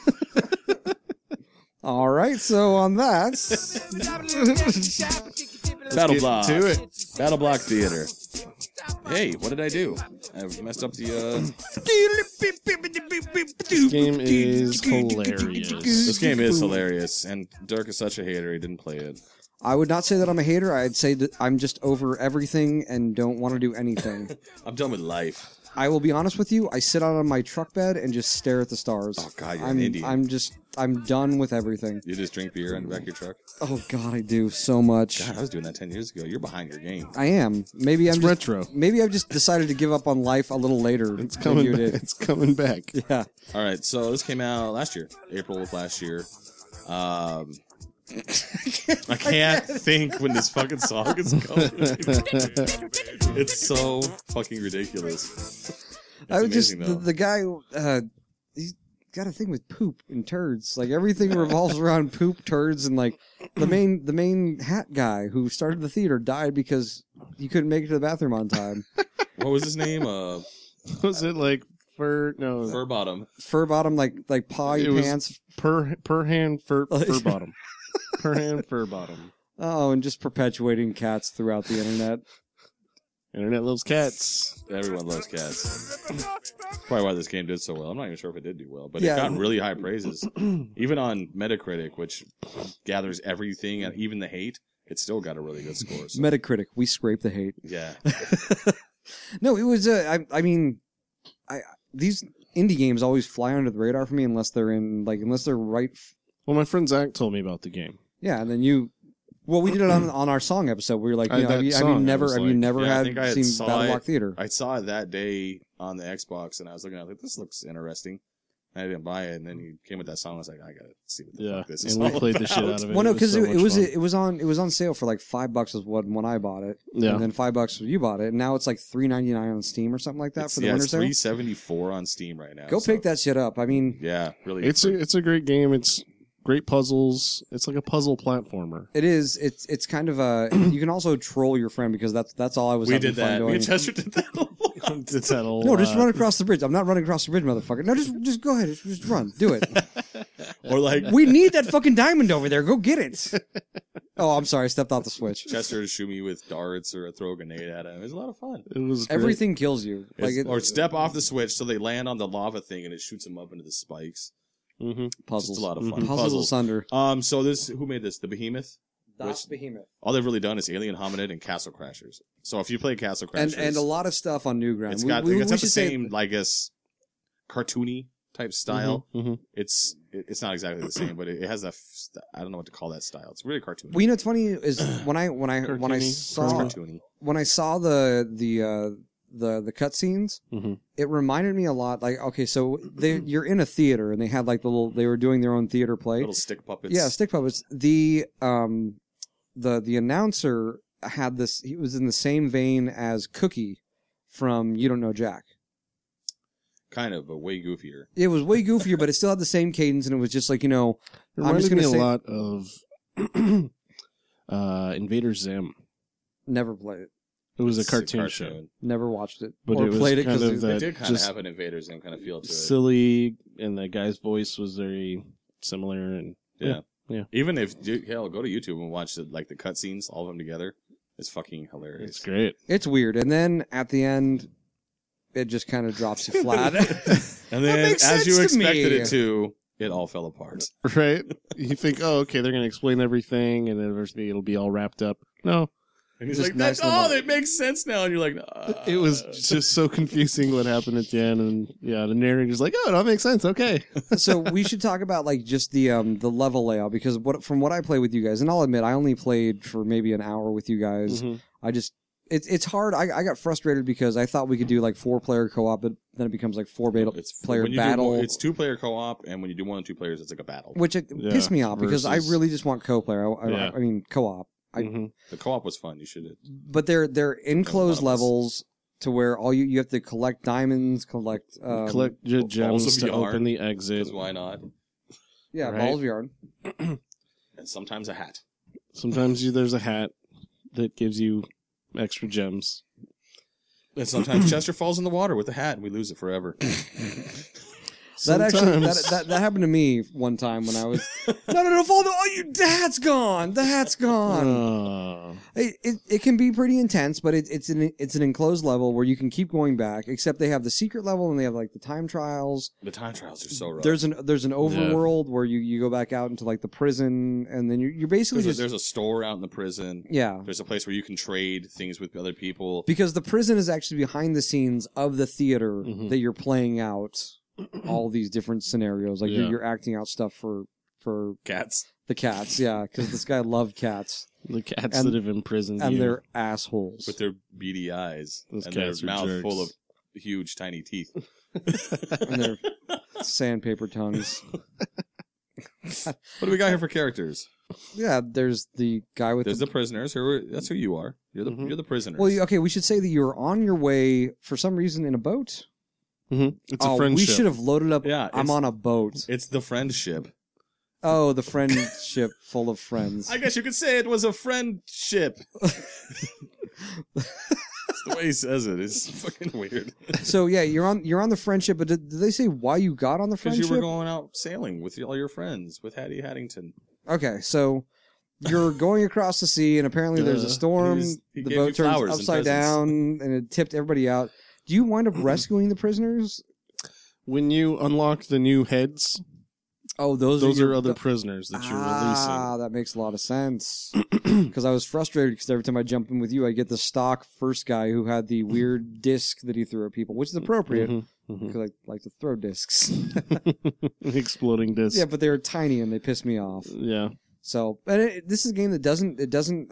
All right. So on that, Battle get Block. to it. Battle Block Theater. Hey, what did I do? I messed up the. This game is hilarious. This game is hilarious, and Dirk is such a hater. He didn't play it. I would not say that I'm a hater. I'd say that I'm just over everything and don't want to do anything. I'm done with life. I will be honest with you. I sit out on my truck bed and just stare at the stars. Oh, God, you're an Indian. I'm done with everything. You just drink beer in the back of your truck. Oh God, I do so much. God, I was doing that 10 years ago. You're behind your game. I am. Maybe It's I'm just, retro. Maybe I've just decided to give up on life a little later. It's than coming. you Back. did. It's coming back. Yeah. All right, so this came out last year, April of last year. I can't think when this fucking song is going. It's so fucking ridiculous. I was just amazing, though. the guy. He's got a thing with poop and turds. Like everything revolves around poop, turds, and like the main hat guy who started the theater died because he couldn't make it to the bathroom on time. What was his name? Was it like fur Furbottom. Fur bottom, like paw It was- pants. per hand fur bottom. Per hand fur bottom. Oh, and just perpetuating cats throughout the internet. Internet loves cats. Everyone loves cats. Probably why this game did so well. I'm not even sure if it did do well, but Yeah. it got really high praises. Even on Metacritic, which gathers everything and even the hate, it still got a really good score. So, Metacritic, we scrape the hate. yeah. No, it was. I mean, these indie games always fly under the radar for me unless they're right. Well, my friend Zach told me about the game. Yeah, and then you. Well, we did it on our song episode. We were like, That have you song, I never was have you like- never Yeah, I think I had had seen saw Battle it. Block Theater? I saw it that day on the Xbox, and I was looking at it like, this looks interesting. And I didn't buy it, and then he came with that song. I was like, I gotta see what the Yeah, fuck this is and we all played the shit about. out of it. Well, no, because so much fun. it was on sale for like $5 is when I bought it. Yeah. And then $5 when you bought it, and now it's like $3.99 on Steam or something like that for the winter it's sale. $3.74 on Steam right now. Go so- pick that shit up. I mean, Yeah, really. It's a great game. It's great puzzles. It's like a puzzle platformer. it is. It's kind of a. You can also troll your friend because that's all I was. we having did fun that. Me doing. and Chester did that a lot. It's that old, No, just run across the bridge. I'm not running across the bridge, motherfucker. No, just go ahead. Just run. Do it. Or like We need that fucking diamond over there. Go get it. Oh, I'm sorry. I stepped off the switch. Chester to shoot me with darts or throw a grenade at him. It was a lot of fun. It was great. Everything kills you. Or step off the switch so they land on the lava thing and it shoots them up into the spikes. Mm-hmm. puzzles. Just a lot of fun. Mhm. Puzzles asunder. So who made this? The Behemoth? Das Behemoth. All they've really done is Alien Hominid and Castle Crashers. So if you play Castle Crashers, And a lot of stuff on Newground. it's We- got we the should say- same, like, guess, cartoony type style. Mm-hmm. It's not exactly the same, but it has that. I don't know what to call that style. It's really cartoony. Well, you know what's funny is when I Cartoony. It's saw cartoony. when I saw the cutscenes, Mhm. it reminded me a lot. Like, okay, so you're in a theater and they had like they were doing their own theater play. Little stick puppets. Yeah, stick puppets. The announcer had this. He was in the same vein as Cookie from You Don't Know Jack. Kind of, but way goofier. It was way goofier, but it still had the same cadence, and it was just like, It I'm just reminded me gonna a say, lot of Invader Zim. never played it, It was a It's cartoon show, never watched it, but or it was played it kind because of It that did kind of just have an Invader Zim kind of feel to it. silly, and the guy's voice was very similar. And Yeah. Yeah. Even if hell, go to YouTube and watch the cutscenes, all of them together. It's fucking hilarious. it's great. it's weird. And then at the end, it just kind of drops you flat. And then, makes as you sense to expected me. it to, it all fell apart. Right? You think, oh, okay, they're going to explain everything, and then eventually it'll be all wrapped up. No, And he's Just like, nice "That's little- that makes sense now." And you're like, it was just so confusing what happened at the end, and yeah, the narrator's like, oh, it all makes sense. Okay. So we should talk about like just the level layout, because from what I play with you guys, and I'll admit I only played for maybe an hour with you guys. Mhm. I just it's hard. I got frustrated because I thought we could do like 4-player co-op, but then it becomes like 4-player when you do battle. it's 2-player co-op, and when you do 1 and 2 players, it's like a battle. which pissed me off because I versus- really just want co-player. Yeah. I mean co-op. Mhm. The co-op was fun. You should. But they're enclosed one of us. levels to where all you have to collect diamonds, collect Collect your balls gems of to yarn, open the exit. Because why not? yeah, right? balls of yarn. And sometimes a hat. Sometimes there's a hat that gives you extra gems. And sometimes Chester falls in the water with the hat, and we lose it forever. That actually Sometimes. that happened to me one time when I was no father, the hat's gone, the hat's gone. Oh. It can be pretty intense, but it's an enclosed level where you can keep going back. Except they have the secret level and they have like the time trials. The time trials are so rough. There's an overworld where you go back out into like the prison, and then you're basically there's a store out in the prison. yeah. There's a place where you can trade things with other people. Because the prison is actually behind the scenes of the theater Mhm. that you're playing out all these different scenarios. Like Yeah. you're acting out stuff for Cats. the cats, yeah, because this guy loved cats The cats And- that have imprisoned and you. they're assholes. With their beady eyes. Those and their cats are mouth jerks. full of huge, tiny teeth. And their sandpaper tongues. What do we got here for characters? Yeah, there's the guy with There's the prisoners. That's who you are. You're the prisoners. Well, okay, we should say that you were on your way for some reason in a boat. It's a friendship. We should have loaded up. Yeah, I'm on a boat. It's the friendship. Oh, the friendship full of friends. I guess you could say it was a friendship. The way he says it is fucking weird. So yeah, you're on the friendship, but did they say why you got on the Because friendship? you were going out sailing with all your friends, with Hattie Haddington. Okay, so you're going across the sea, and apparently there's a storm. He The gave boat you turns flowers and upside presents. down, and it tipped everybody out. Do you wind up rescuing the prisoners? When you unlock the new heads, Oh, those are other prisoners that you're releasing. That makes a lot of sense. Because I was frustrated because every time I jump in with you, I get the stock first guy who had the weird disc that he threw at people, which is appropriate because I like to throw discs. Exploding discs. Yeah, but they were tiny and they pissed me off. Yeah. So, but this is a game that doesn't.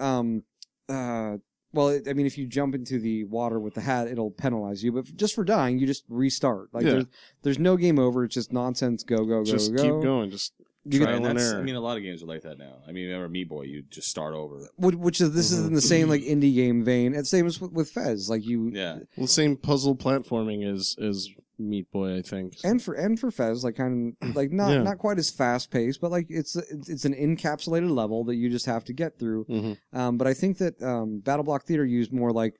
Well, I mean, if you jump into the water with the hat, it'll penalize you. But just for dying, you just restart. Like there's no game over. It's just nonsense. Go. Just keep going. Just trial and error. I mean, a lot of games are like that now. I mean, remember Meat Boy? You just start over. Which is this is in the same like indie game vein. It's same as with Fez. Like you, Yeah. Well, same puzzle platforming as Meat Boy, I think. and for Fez, like kind of like not quite as fast paced, but like it's an encapsulated level that you just have to get through. But I think that Battle Block Theater used more like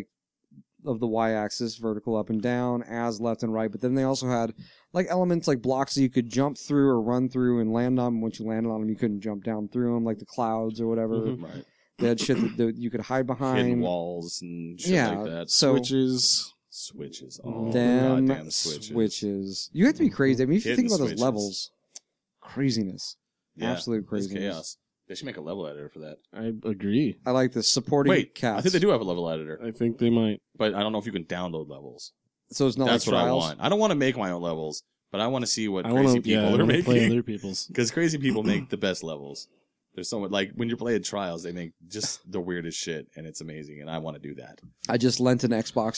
of the y-axis, vertical up and down, as left and right. But then they also had like elements like blocks that you could jump through or run through and land on. Once you landed on them, you couldn't jump down through them, like the clouds or whatever. Right. They had shit that you could hide behind. Hidden walls and shit like that. So Switches. Oh, damn goddamn switches. You have to be crazy. I mean, if you Hidden think about switches. those levels, craziness. Yeah, Absolute it's craziness. chaos. They should make a level editor for that. I agree. I like the supporting Wait, cats. I think they do have a level editor, I think they might. but I don't know if you can download levels. So it's not That's like what Trials. I want. I don't want to make my own levels, but I want to see what I crazy want to people are play making. other people's. Because crazy people make the best levels. There's so much, like when you're playing Trials, they make just the weirdest shit, and it's amazing. And I want to do that. I just lent an Xbox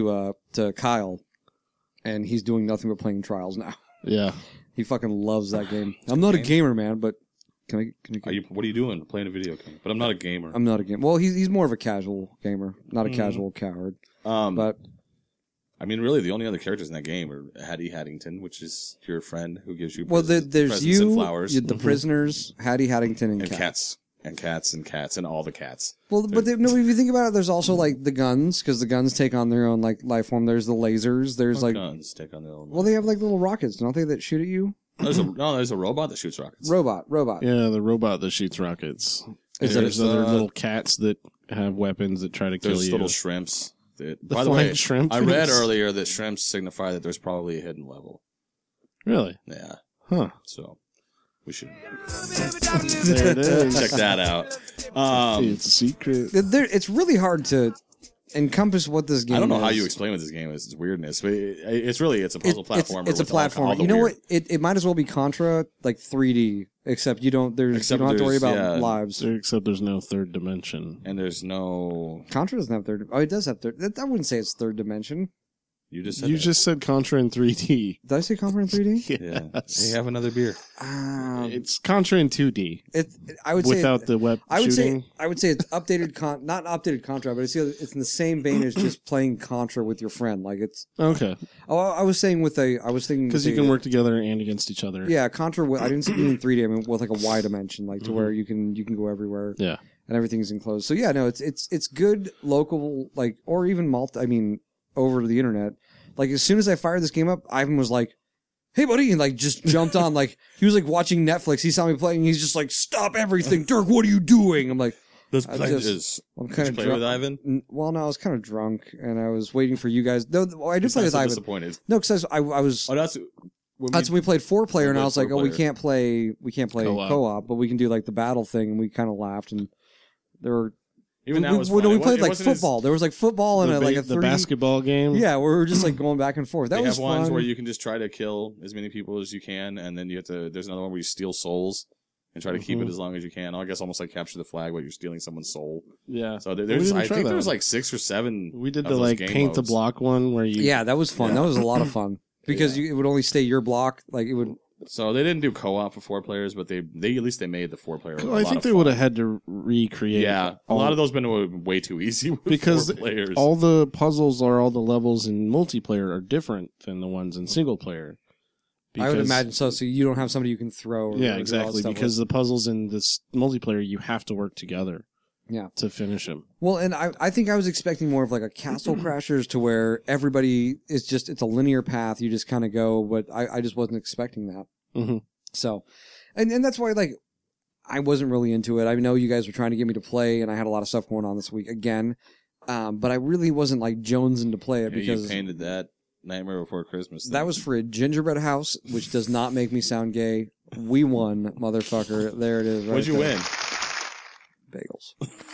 to Kyle, and he's doing nothing but playing Trials now. Yeah. He fucking loves that game. I'm not a gamer, man, but can I What are you doing? Playing a video game? But I'm not a gamer. I'm not a gamer. Well, he's more of a casual gamer, not a casual coward. But I mean, really, the only other characters in that game are Hattie Haddington, which is your friend who gives you well, there's presents you, and flowers, the prisoners, Hattie Haddington, and and cats. cats, and all the cats. Well, but if you think about it, there's also like the guns, because the guns take on their own like life form. There's the lasers. There's like Guns take on their own. well, they have like little rockets, don't they, that shoot at you? There's a robot that shoots rockets. Robot. Yeah, the robot that shoots rockets. Is that There's other little cats that have weapons that try to kill There's you. little shrimps. By the flying way, shrimp I read things? earlier that shrimps signify that there's probably a hidden level. Really? Yeah. Huh. So we should There it is. check that out. It's a secret. It's really hard to encompass what this game is. I don't know how you explain what this game is. It's weirdness, but it's a puzzle platformer. It's a with all platformer. the You know weird- what? It might as well be Contra, like 3D, except you don't. You Except don't have to worry there's- about yeah. lives. Except there's no third dimension. And there's no. Contra doesn't have third. Oh, it does have third. I wouldn't say it's third dimension. You just said You that. just said Contra in 3D. Did I say Contra in 3D? Yeah. Yes. Hey, have another beer. It's Contra in 2D I would without say the web I would shooting. say I would say it's updated not updated Contra, but it's in the same vein as just playing Contra with your friend. Like it's. Okay, I was saying I was thinking because you can work together and against each other. Yeah, Contra. I didn't see it in 3D. I mean, with like a Y dimension, like to where you can go everywhere. Yeah. And everything's enclosed. So yeah, no, it's good local, like, or even over the internet. Like as soon as I fired this game up, Ivan was like, "Hey, buddy," and like just jumped on. Like he was like watching Netflix. He saw me playing. He's just like, "Stop everything, Dirk! What are you doing?" I'm like, Those I pledges. I'm Did kind you of play drunk. with Ivan? Well, no, I was kind of drunk, and I was waiting for you guys. No, I did play with So Ivan. disappointed. No, because I was. Oh, that's when That's when we played 4-player, and I played was like, "Oh, we 4-player. can't play Co-op. co-op, but we can do like the battle thing." And we kind of laughed, and there were even that was we fun. played It like wasn't as- football. There was like football and like a the 3D. basketball game. Yeah, we were just like going back and forth. That They was have ones fun. where you can just try to kill as many people as you can, and then you have to. There's another one where you steal souls and try to keep it as long as you can. I guess almost like capture the flag, where you're stealing someone's soul. Yeah. So We there's, didn't I try think that there was one. like 6 or 7. We did of the those like game paint the modes. block one where you. Yeah, that was fun. That was a lot of fun because it would only stay your block. Like it would So they didn't do co-op for 4 players, but they at least they made the 4-player. I think they would have had to recreate. Yeah, a lot of those been way too easy with because 4 players. all the puzzles or all the levels in multiplayer are different than the ones in single player. I would imagine so. So you don't have somebody you can throw. Or Yeah, do all that exactly. stuff Because the puzzles in this multiplayer, you have to work together. Yeah. To finish them. Well, and I think I was expecting more of like a Castle Crashers to where everybody is just, it's a linear path. You just kind of go, but I just wasn't expecting that. Mm-hmm. So, and that's why, like, I wasn't really into it. I know you guys were trying to get me to play, and I had a lot of stuff going on this week again. But I really wasn't like jonesing to play it because you painted that Nightmare Before Christmas thing. that was for a gingerbread house, which does not make me sound gay. We won, motherfucker. There it is. Right What'd you there. win? Bagels.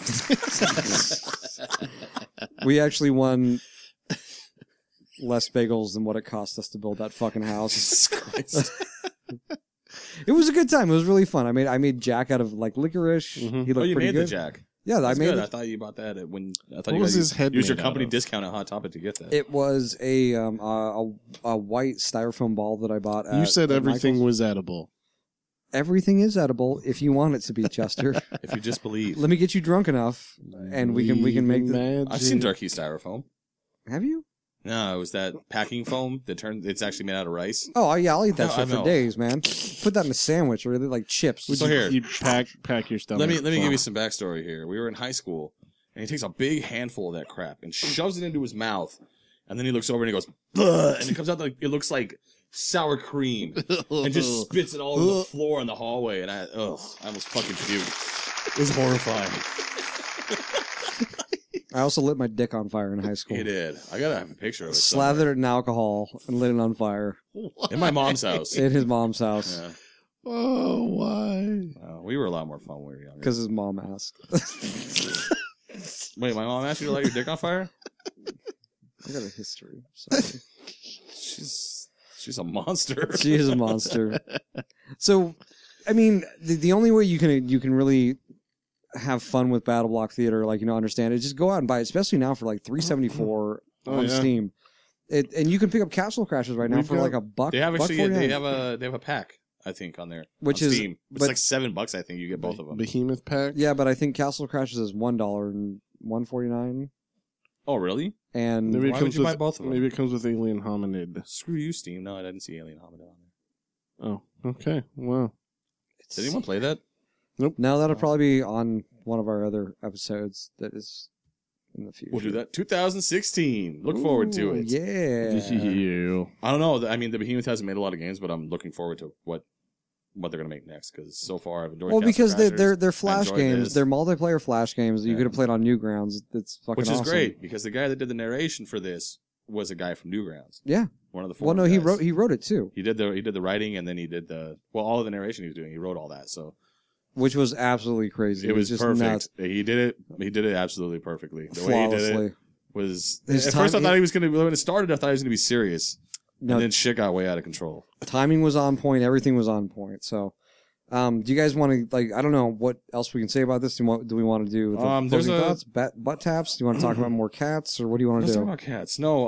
We actually won less bagels than what it cost us to build that fucking house. Jesus Christ. It was a good time. It was really fun. I made Jack out of like licorice. Mm-hmm. He looked you pretty made good. the Jack. Yeah, That's I made good. I it. thought you bought that when I thought What you was guys his head used your made company out of? discount at Hot Topic to get that. It was a white styrofoam ball that I bought. You said at everything Michael's. was edible. Everything is edible if you want it to be, Chester. if you just believe. Let me get you drunk enough, and we can make the. Magic. I've seen Darky styrofoam. Have you? No, it was that packing foam that turned. It's actually made out of rice. Oh yeah, I'll eat that No, I shit for know. days, man. Put that in a sandwich or like chips. So here, You pack your stomach. let me give you some backstory here. We were in high school, and he takes a big handful of that crap and shoves it into his mouth, and then he looks over and he goes, "Ugh," and it comes out like it looks like sour cream, and just spits it all over the floor in the hallway, and I almost fucking puked. It was horrifying. I also lit my dick on fire in high school. He did. I gotta have a picture of it. Slathered it in alcohol and lit it on fire somewhere. In my mom's house. in his mom's house Yeah. Oh, why? We were a lot more fun when we were younger. because his mom asked. Wait, my mom asked you to light your dick on fire? I got a history. Sorry. She's a monster. She is a monster. So, I mean, the only way you can really have fun with Battle Block Theater, like, understand it, just go out and buy it, especially now for like $3.74 on Steam. And you can pick up Castle Crashers right now for like $1. They have actually $1.49. they have a pack, I think, on there. Which on is- Steam. It's but- like $7, I think. You get both of them. Behemoth pack? Yeah, but I think Castle Crashers is $1 and $1.49. Oh, really? And Maybe Why it would comes you with, buy both of them? Maybe it comes with Alien Hominid. Screw you, Steam. No, I didn't see Alien Hominid on there. Oh, okay. Wow. Did anyone play that? no, that'll probably be on one of our other episodes that is in the future. We'll do that. 2016. Look forward to Ooh, it. Yeah. You. I don't know. I mean, the Behemoth hasn't made a lot of games, but I'm looking forward to what they're going to make next, because so far I've enjoyed Well, Castle because Crashers. they're flash enjoyed games. this. They're multiplayer flash games that you Yeah. could have played on Newgrounds. It's fucking Which is awesome. great, because the guy that did the narration for this was a guy from Newgrounds. Yeah. One of the Well, no, former he guys. wrote it too, He did the writing, and then he did all of the narration he was doing. He wrote all that, so which was absolutely crazy. it was just perfect. nuts. He did it absolutely perfectly. The way he did Flawlessly. it was. His At first, I time- thought he was going to. When it started, I thought he was going to be serious, No, and then shit got way out of control. timing was on point. Everything was on point. So, do you guys want to I don't know what else we can say about this. Do we want to do the There's closing a- thoughts? Butt taps? Do you want to talk about more cats, or what do you want to Let's do? talk about cats. No,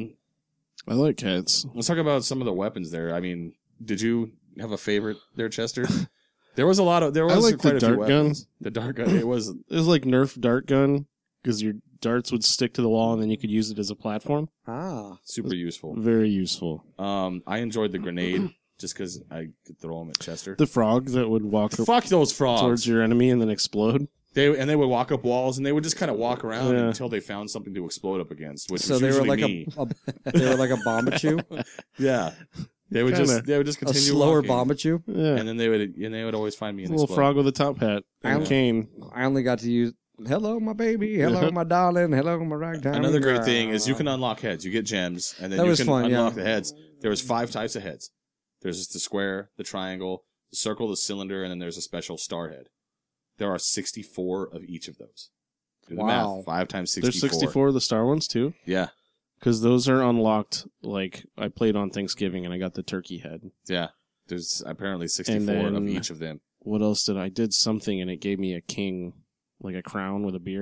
I like cats. let's talk about some of the weapons there. I mean, did you have a favorite there, Chester? There was a lot of. There was like quite the a few dart gun. weapons. The dart gun. It was. It was like Nerf dart gun because your darts would stick to the wall and then you could use it as a platform. Super useful. Very useful. I enjoyed the grenade just because I could throw them at Chester. The frog that would walk up Fuck those frogs. towards your enemy and then explode. They would walk up walls and they would just kind of walk around Yeah. until they found something to explode up against, which So was they were usually like me. they were like a Bombachu, Yeah, they would Kinda. just a continue slower walking. Bombachu. Yeah. and then they would always find me A and little explode. frog with a top hat and I- a cane. I only got to use "Hello, my baby," "Hello, my darling," "Hello, my ragtime." Another great thing is you can unlock heads. You get gems, and then That you was can fun, unlock yeah. the heads. There was 5 types of heads. There's the square, the triangle, the circle, the cylinder, and then there's a special star head. There are 64 of each of those. Do the Wow. math. 5 times 64. There's 64 of the star ones too. Yeah, Because those are unlocked. Like I played on Thanksgiving and I got the turkey head. yeah. There's apparently 64 And then- of each of them. What else did I did something and it gave me a king, like a crown with a beard.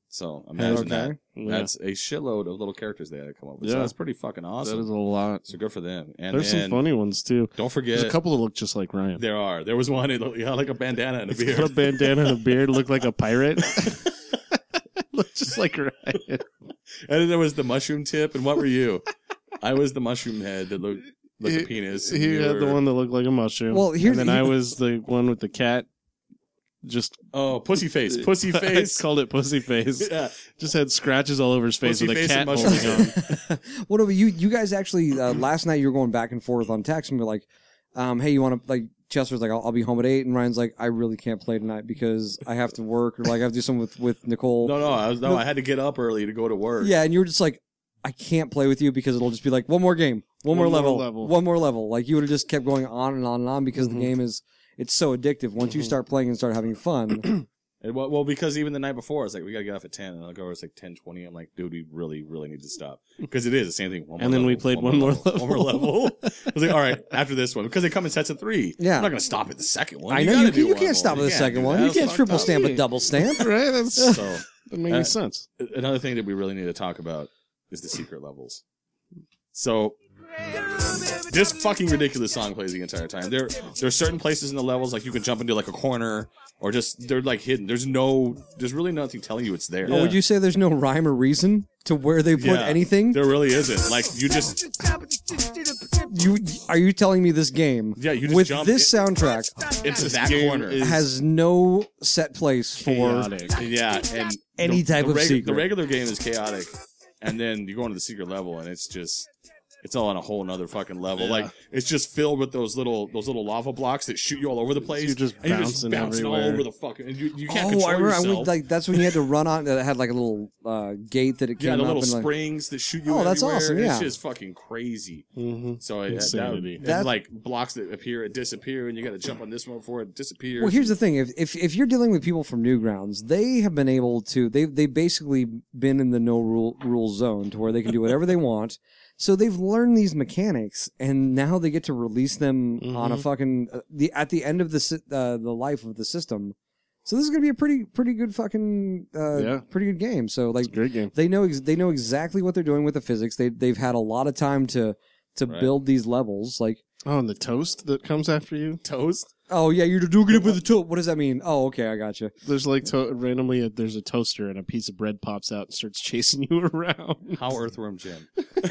So imagine that. Yeah. That's a shitload of little characters they had to come up with. So Yeah. that's pretty fucking awesome. That is a lot. So good for them. And There's then, some funny ones too. Don't forget, There's a couple that look just like Ryan. there are. There was one, it had like a bandana and a beard. Got a bandana and a beard, looked like a pirate. Looked just like Ryan. And then there was the mushroom tip. And what were you? I was the mushroom head that looked like a penis. and He you had the were- one that looked like a mushroom. Well, here's- and then I was the one with the cat. Just Oh, pussy face. Pussy I face. called it pussy face. Yeah. Just had scratches all over his face Pussy with a face cat and holding mushroom. on. What about you guys actually last night you were going back and forth on text and we're like, hey, you want to like Chester's like I'll be home at 8 and Ryan's like I really can't play tonight because I have to work or like I have to do something with Nicole. No, I had to get up early to go to work. Yeah, and you were just like I can't play with you because it'll just be like one more game, one more level, one more level. Like you would have just kept going on and on and on because the game it's so addictive. Once you start playing and start having fun. And well, because even the night before, I was like, we gotta get off at 10, and I'll go. It's like 10:20. I'm like, dude, we really, really need to stop because it is the same thing. One more And then we level, played one more level. One more level. I was like, all right, after this one, because they come in sets of 3. Yeah. I'm not gonna stop at the second one. I know gotta you do one can't stop more. at the You second do one. that. You That's can't fucked triple up. stamp a double stamp. Right? That's So doesn't make any sense. another thing that we really need to talk about is the secret levels. So this fucking ridiculous song plays the entire time. There are certain places in the levels like you can jump into like a corner or just they're like hidden. There's really nothing telling you it's there. Oh, would you say there's no rhyme or reason to where they put Yeah, anything? There really isn't. Like you just Are you telling me this game? Yeah, you just with jump this in- soundtrack into This that game corner. is has no set place for chaotic. Yeah, and Any type of secret. The regular game is chaotic, and then you go into the secret level, and it's all on a whole nother fucking level. Yeah. Like it's just filled with those little lava blocks that shoot you all over the place. you're just and you're just bouncing bouncing all everywhere. over the fucking. And you can't Oh, control I remember. yourself. Like that's when you had to run on. That had like a little gate that it yeah, came the up little and like. springs that shoot you. Oh, that's everywhere. awesome, It's yeah. just fucking crazy. Mm-hmm. So Insanity. and like blocks that appear and disappear, and you got to jump on this one before it disappears. Well, here's the thing: if you're dealing with people from Newgrounds, they have been able to. They've basically been in the no rule zone to where they can do whatever they want. So they've learned these mechanics, and now they get to release them on a fucking at the end of the life of the system. So this is gonna be a pretty good fucking pretty good game. So like It's a great game. they know exactly what they're doing with the physics. They've had a lot of time to Right. build these levels. Like Oh, and the toast that comes after you. toast. oh yeah, you're doing it with the tool. What does that mean? Oh okay, I got you. There's like randomly there's a toaster and a piece of bread pops out and starts chasing you around. How Earthworm Jim.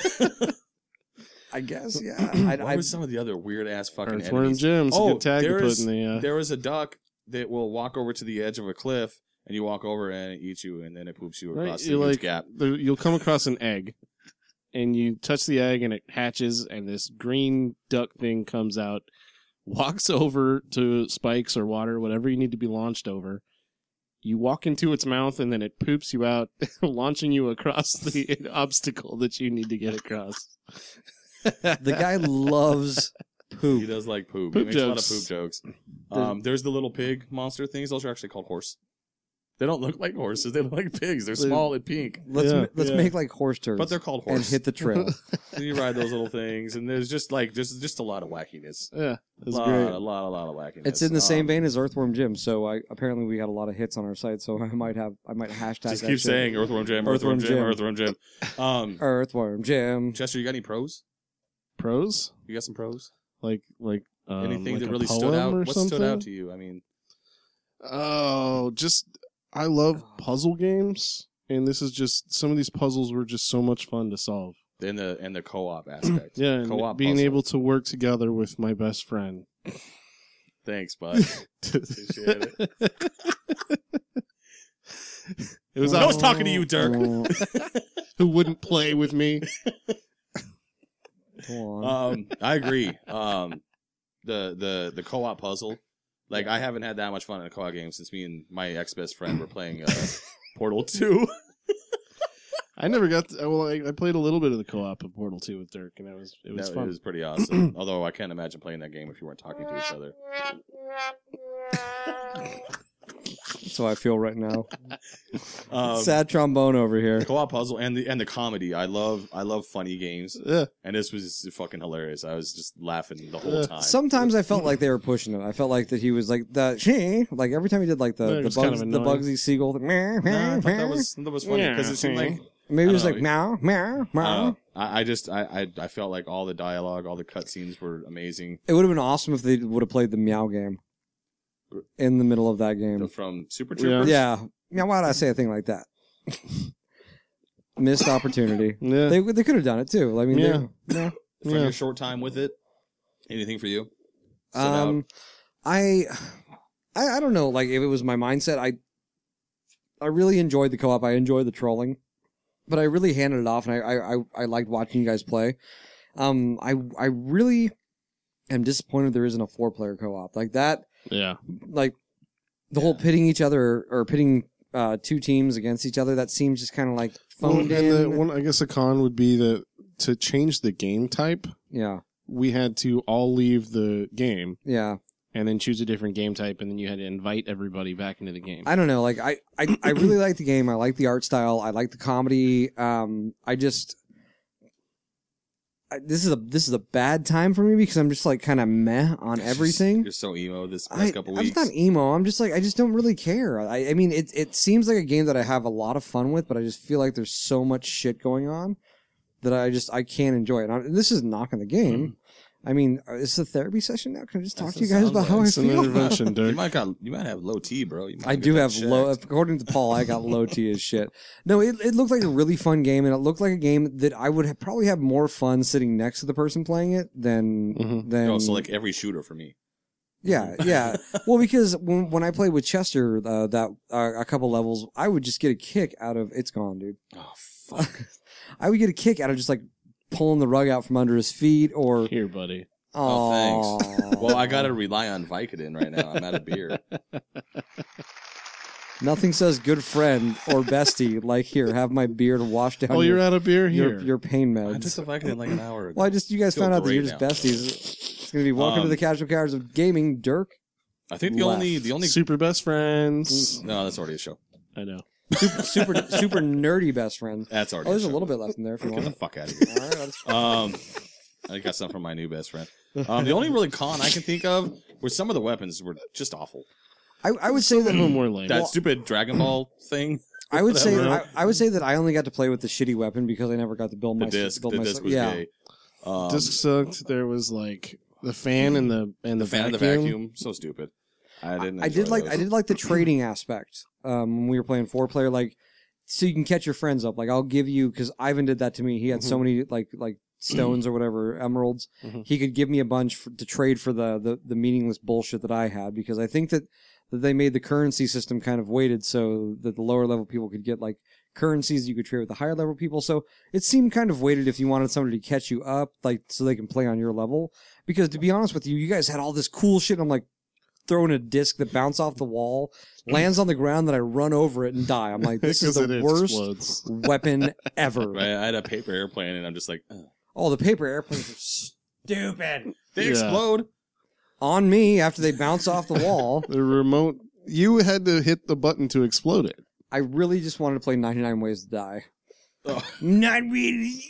I guess yeah. What were some of the other weird ass fucking Earthworm enemies? Jim's a good tag to there put is- in the. There is a duck that will walk over to the edge of a cliff, and you walk over and it eats you, and then it poops you across the huge gap. You'll come across an egg, and you touch the egg, and it hatches, and this green duck thing comes out, walks over to spikes or water, whatever you need to be launched over. You walk into its mouth, and then it poops you out, launching you across the obstacle that you need to get across. The guy loves He poop. does like poop. Poop He makes a lot of jokes. poop jokes. There's the little pig monster things. Those are actually called horse. They don't look like horses. They look like pigs. They're small and pink, Let's Yeah. make like horse turds. but they're called and horse. hit the trail. So you ride those little things, and there's just a lot of wackiness. Yeah, that's A great. lot of wackiness. It's in the same vein as Earthworm Jim. So apparently we had a lot of hits on our site. So I might hashtag. Just that keep shit. saying Earthworm Jim, Earthworm Jim. Earthworm Jim. Earthworm Jim. Chester, you got any pros? Pros? You got some pros? Like Anything like that a really stood poem out? or What stood something? out to you? I mean, Oh, I love puzzle games, and this is just some of these puzzles were just so much fun to solve. in the co-op aspect. Yeah, and co-op being puzzle. able to work together with my best friend. Thanks, bud. Appreciate it. It was I was talking to you, Dirk. who wouldn't play with me. Go on. I agree. The co-op puzzle, like I haven't had that much fun in a co-op game since me and my ex-best friend were playing Portal 2. I never got. I played a little bit of the co-op of Portal 2 with Dirk, and it was It fun. was pretty awesome. Although I can't imagine playing that game if you weren't talking to each other. That's how I feel right now. Um, Sad trombone over here. co-op puzzle and the comedy. I love funny games, Yeah. and this was fucking hilarious. I was just laughing the whole time. Sometimes I felt like they were pushing it. I felt like that he was like like every time he did like Yeah, it the was kind of bugs, the annoying. Bugsy Seagull. Nah, I thought that was funny because it seemed like Maybe it was I like don't meow meow meow. I felt like all the dialogue, all the cutscenes were amazing. It would have been awesome if they would have played the meow game in the middle of that game. From Super Yeah. Troopers. Yeah. Meow, why did I say a thing like that? Missed opportunity. Yeah. They could have done it too. I mean, Yeah. yeah. From your short time with it, anything for you? Stood out? I don't know. Like if it was my mindset, I really enjoyed the co-op. I enjoyed the trolling, but I really handed it off, and I liked watching you guys play. I really am disappointed there isn't a 4-player co-op like that. Yeah. Like the whole pitting each other or pitting two teams against each other. That seems just kind of like phoned and in. I guess a con would be that to change the game type, Yeah, we had to all leave the game yeah. and then choose a different game type, and then you had to invite everybody back into the game. I don't know. Like I really like the game. I like the art style. I like the comedy. This is a bad time for me because I'm just like kind of meh on everything. You're so emo this past couple weeks. I'm not emo. I'm just like I just don't really care. I mean it seems like a game that I have a lot of fun with, but I just feel like there's so much shit going on that I can't enjoy it. And this is knocking the game. I mean, is this a therapy session now? Can I just talk to you guys about how I It's an feel? intervention, You Dirk. might have low T, bro. You might I get do that have low. checked. According to Paul, I got low T as shit. No, it looked like a really fun game, and it looked like a game that I would probably have more fun sitting next to the person playing it than Mhm. than. Oh, so like every shooter for me. Yeah. Well, because when I played with Chester, a couple levels, I would just get a kick out of it's gone, dude. Oh fuck. I would get a kick out of just like pulling the rug out from under his feet or. Here, buddy. Oh, thanks. Aw. Well, I gotta rely on Vicodin right now. I'm out of beer. Nothing says good friend or bestie like here. Have my beard washed down. Oh, you're out of beer your, here. your pain I meds. took the Vicodin like an hour ago. Well, you guys Feel found out that great you're just now. besties. It's gonna be welcome to the casual cowards of gaming, Dirk. I think the left. only Super best friends. no, that's already a show. I know. Super nerdy best friend. That's already. Oh, there's a show. little bit left in there if you Get the want. fuck out of here. All right, that's- I got some from my new best friend. The only really con I can think of was some of the weapons were just awful. I would say A little that more lame. That stupid Dragon Ball thing. I would say whatever. I would say that I only got to play with the shitty weapon because I never got to build The my disc. build The my disc was yeah. gay. Disc sucked. There was like the fan and the The fan of the vacuum. So stupid. I didn't. I did enjoy those. like the trading aspect when we were playing 4-player, like so you can catch your friends up. Like I'll give you because Ivan did that to me. He had so many like stones or whatever emeralds. Mhm. He could give me a bunch to trade for the meaningless bullshit that I had because I think that they made the currency system kind of weighted so that the lower level people could get like currencies you could trade with the higher level people. So it seemed kind of weighted if you wanted somebody to catch you up, like so they can play on your level. Because to be honest with you, you guys had all this cool shit. And I'm like throwing a disc that bounces off the wall, lands on the ground, then I run over it and die. I'm like, this is 'Cause the it worst explodes. weapon ever. Right, I had a paper airplane, and I'm just like, ugh. Oh, the paper airplanes are stupid. They Yeah. explode. On me after they bounce off the wall. The remote. You had to hit the button to explode it. I really just wanted to play 99 Ways to Die. Oh, Not really.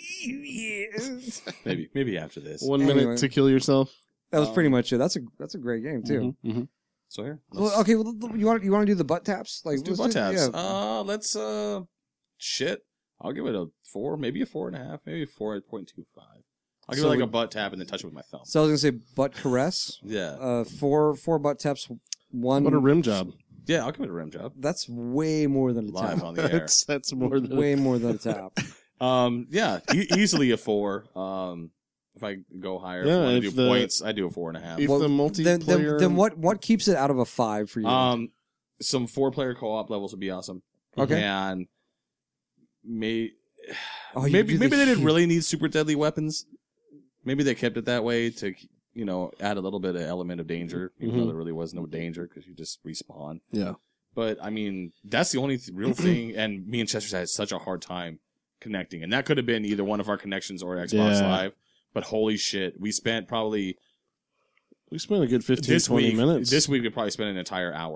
maybe after this. 1 Anyway. minute to kill yourself. That was pretty much it. That's a great game too. Mm-hmm. So here, Well, okay, well, you want to do the butt taps? Like let's do butt taps. Yeah. Let's shit. I'll give it a 4, maybe a 4.5, maybe a 4.25. I'll give So it like we- a butt tap and then touch it with my thumb. So I was gonna say butt caress. Yeah, Four butt taps. One. What a rim job. yeah, I'll give it a rim job. That's way more than a Live tap. on the air. That's more than Way more than a tap. Yeah, easily a 4. If I go higher, Yeah, if I want if to do the- points, I do a 4.5. If Well, the multiplayer. Then what keeps it out of a 5 for you? Some 4-player co-op levels would be awesome. Okay. And maybe Oh, you maybe do the they didn't huge- really need super deadly weapons. Maybe they kept it that way to add a little bit of element of danger, even though there really was no danger because you just respawn. Yeah. But I mean, that's the only real thing. And me and Chester had such a hard time connecting, and that could have been either one of our connections or Xbox Yeah. Live. But holy shit, we spent probably We spent a good 15, this 20 week. minutes. This week we probably spent an entire hour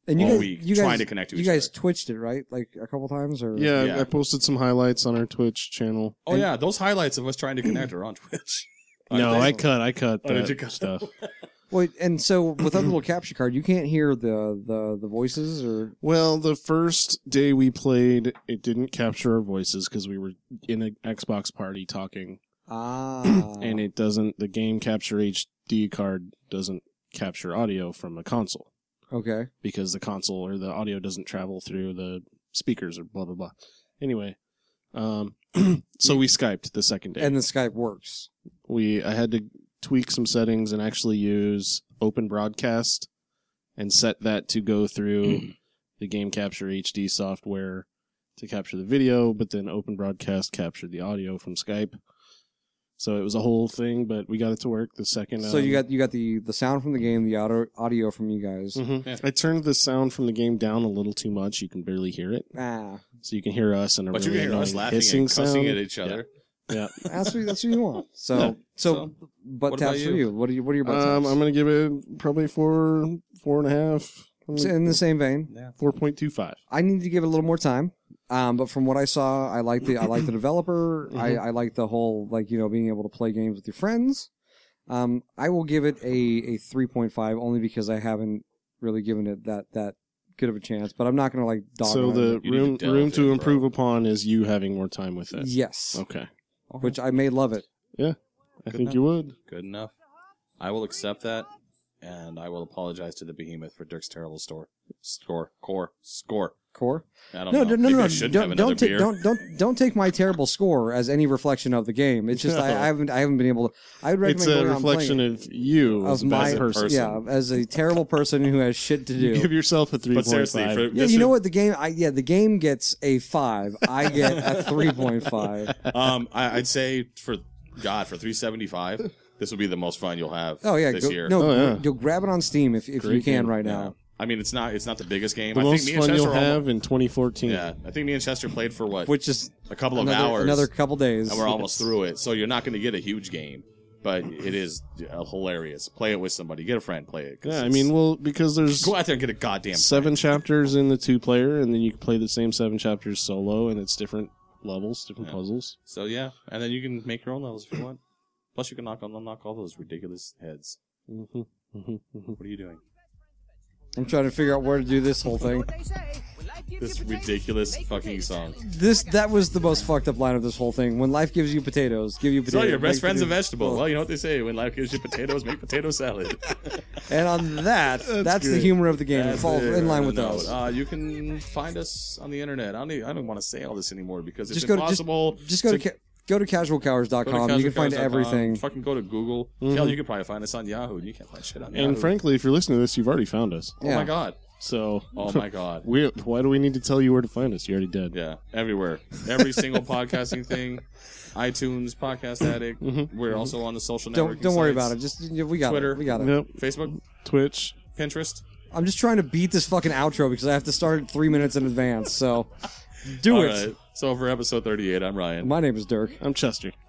And all week trying to connect to each You guys other. twitched it, right? Like a couple times, or Yeah, Yeah. I posted some highlights on our Twitch channel. Oh yeah, those highlights of us trying to connect are on Twitch. No, Aren't I they? cut Oh, did that you cut stuff. Wait, and so with that little capture card, you can't hear the voices, or Well, the first day we played, it didn't capture our voices because we were in an Xbox party talking, and it doesn't. The game capture HD card doesn't capture audio from a console okay. because the console or the audio doesn't travel through the speakers or blah blah blah. Anyway, so we Skyped the second day. And the Skype works. I had to tweak some settings and actually use Open Broadcast and set that to go through the Game Capture HD software to capture the video, but then Open Broadcast captured the audio from Skype. So it was a whole thing, but we got it to work the second. So you got the sound from the game, the audio from you guys. Yeah. I turned the sound from the game down a little too much. You can barely hear it. So you can hear us and a But you really can hear us annoying laughing hissing and cussing sound. at each other. Yeah. That's what you want. Yeah. So butt what taps about for you? you. What are your butt I'm taps? going to give it probably 4.5. In the same vein, 4.25. I need to give it a little more time. But from what I saw, I like the developer. I like the whole being able to play games with your friends. I will give it a 3.5 only because I haven't really given it that good of a chance. But I'm not going to dog So on the it. You need room to delve to in, bro. improve upon is you having more time with it. Yes, Okay. which I may love it. I Good think enough. you would. Good enough. I will accept that, and I will apologize to the behemoth for Dirk's terrible score. Core. I don't No, know. no, Maybe no, I shouldn't have don't another take beer. don't take my terrible score as any reflection of the game. It's just No. I haven't been able to. I would recommend It's a going out and playing reflection it. of you Of as a my bad person. yeah, as a terrible person who has shit to do. Give yourself a 3.5. But seriously, for Yeah, this you know is- what? The game gets a 5. I get a 3.5. I'd say for 375, this will be the most fun you'll have. Oh yeah, this year. no, Oh, yeah. you'll grab it on Steam if you Great can game. right Yeah. now. I mean, it's not the biggest game. the I think most me and fun Chester you'll have in 2014. Yeah, I think me and Chester played for what Which is a couple of another, hours, another couple days. and we're almost through it. So you're not going to get a huge game, but it is hilarious. Play it with somebody. Get a friend. Play it. 'cause Yeah, I it's- mean, well, because there's go out there and get a goddamn 7 chapters in the 2-player, and then you can play the same 7 chapters solo, and it's different levels, different Yeah. puzzles. So yeah, and then you can make your own levels if you want. Plus, you can unlock all those ridiculous heads. Mm-hmm. What are you doing? I'm trying to figure out where to do this whole thing. This ridiculous fucking song. That was the most fucked up line of this whole thing. When life gives you potatoes, give you potatoes. So your best make friend's a potatoes. vegetable. Well, you know what they say: when life gives you potatoes, make potato salad. And on that's the great. humor of the game. It That's falls it. in line with No, us. you can find us on the internet. I don't want to say all this anymore because it's Just go to- impossible. Just go to Go to casualcowers.com. You can find casualcowers.com. everything. Fucking go to Google. Hell, you can probably find us on Yahoo. You can't find shit on Yahoo. And frankly, if you're listening to this, you've already found us. oh Yeah. my god. So, Oh my god. why do we need to tell you where to find us? You already did. Yeah, everywhere. Every single podcasting thing. iTunes, Podcast Addict. We're also on the social networking Don't worry sites. about it. Just we got Twitter. it. We got it. Yep. Facebook, Twitch. Pinterest. I'm just trying to beat this fucking outro because I have to start it 3 minutes in advance. So do All it. right. So for episode 38, I'm Ryan. My name is Dirk. I'm Chester.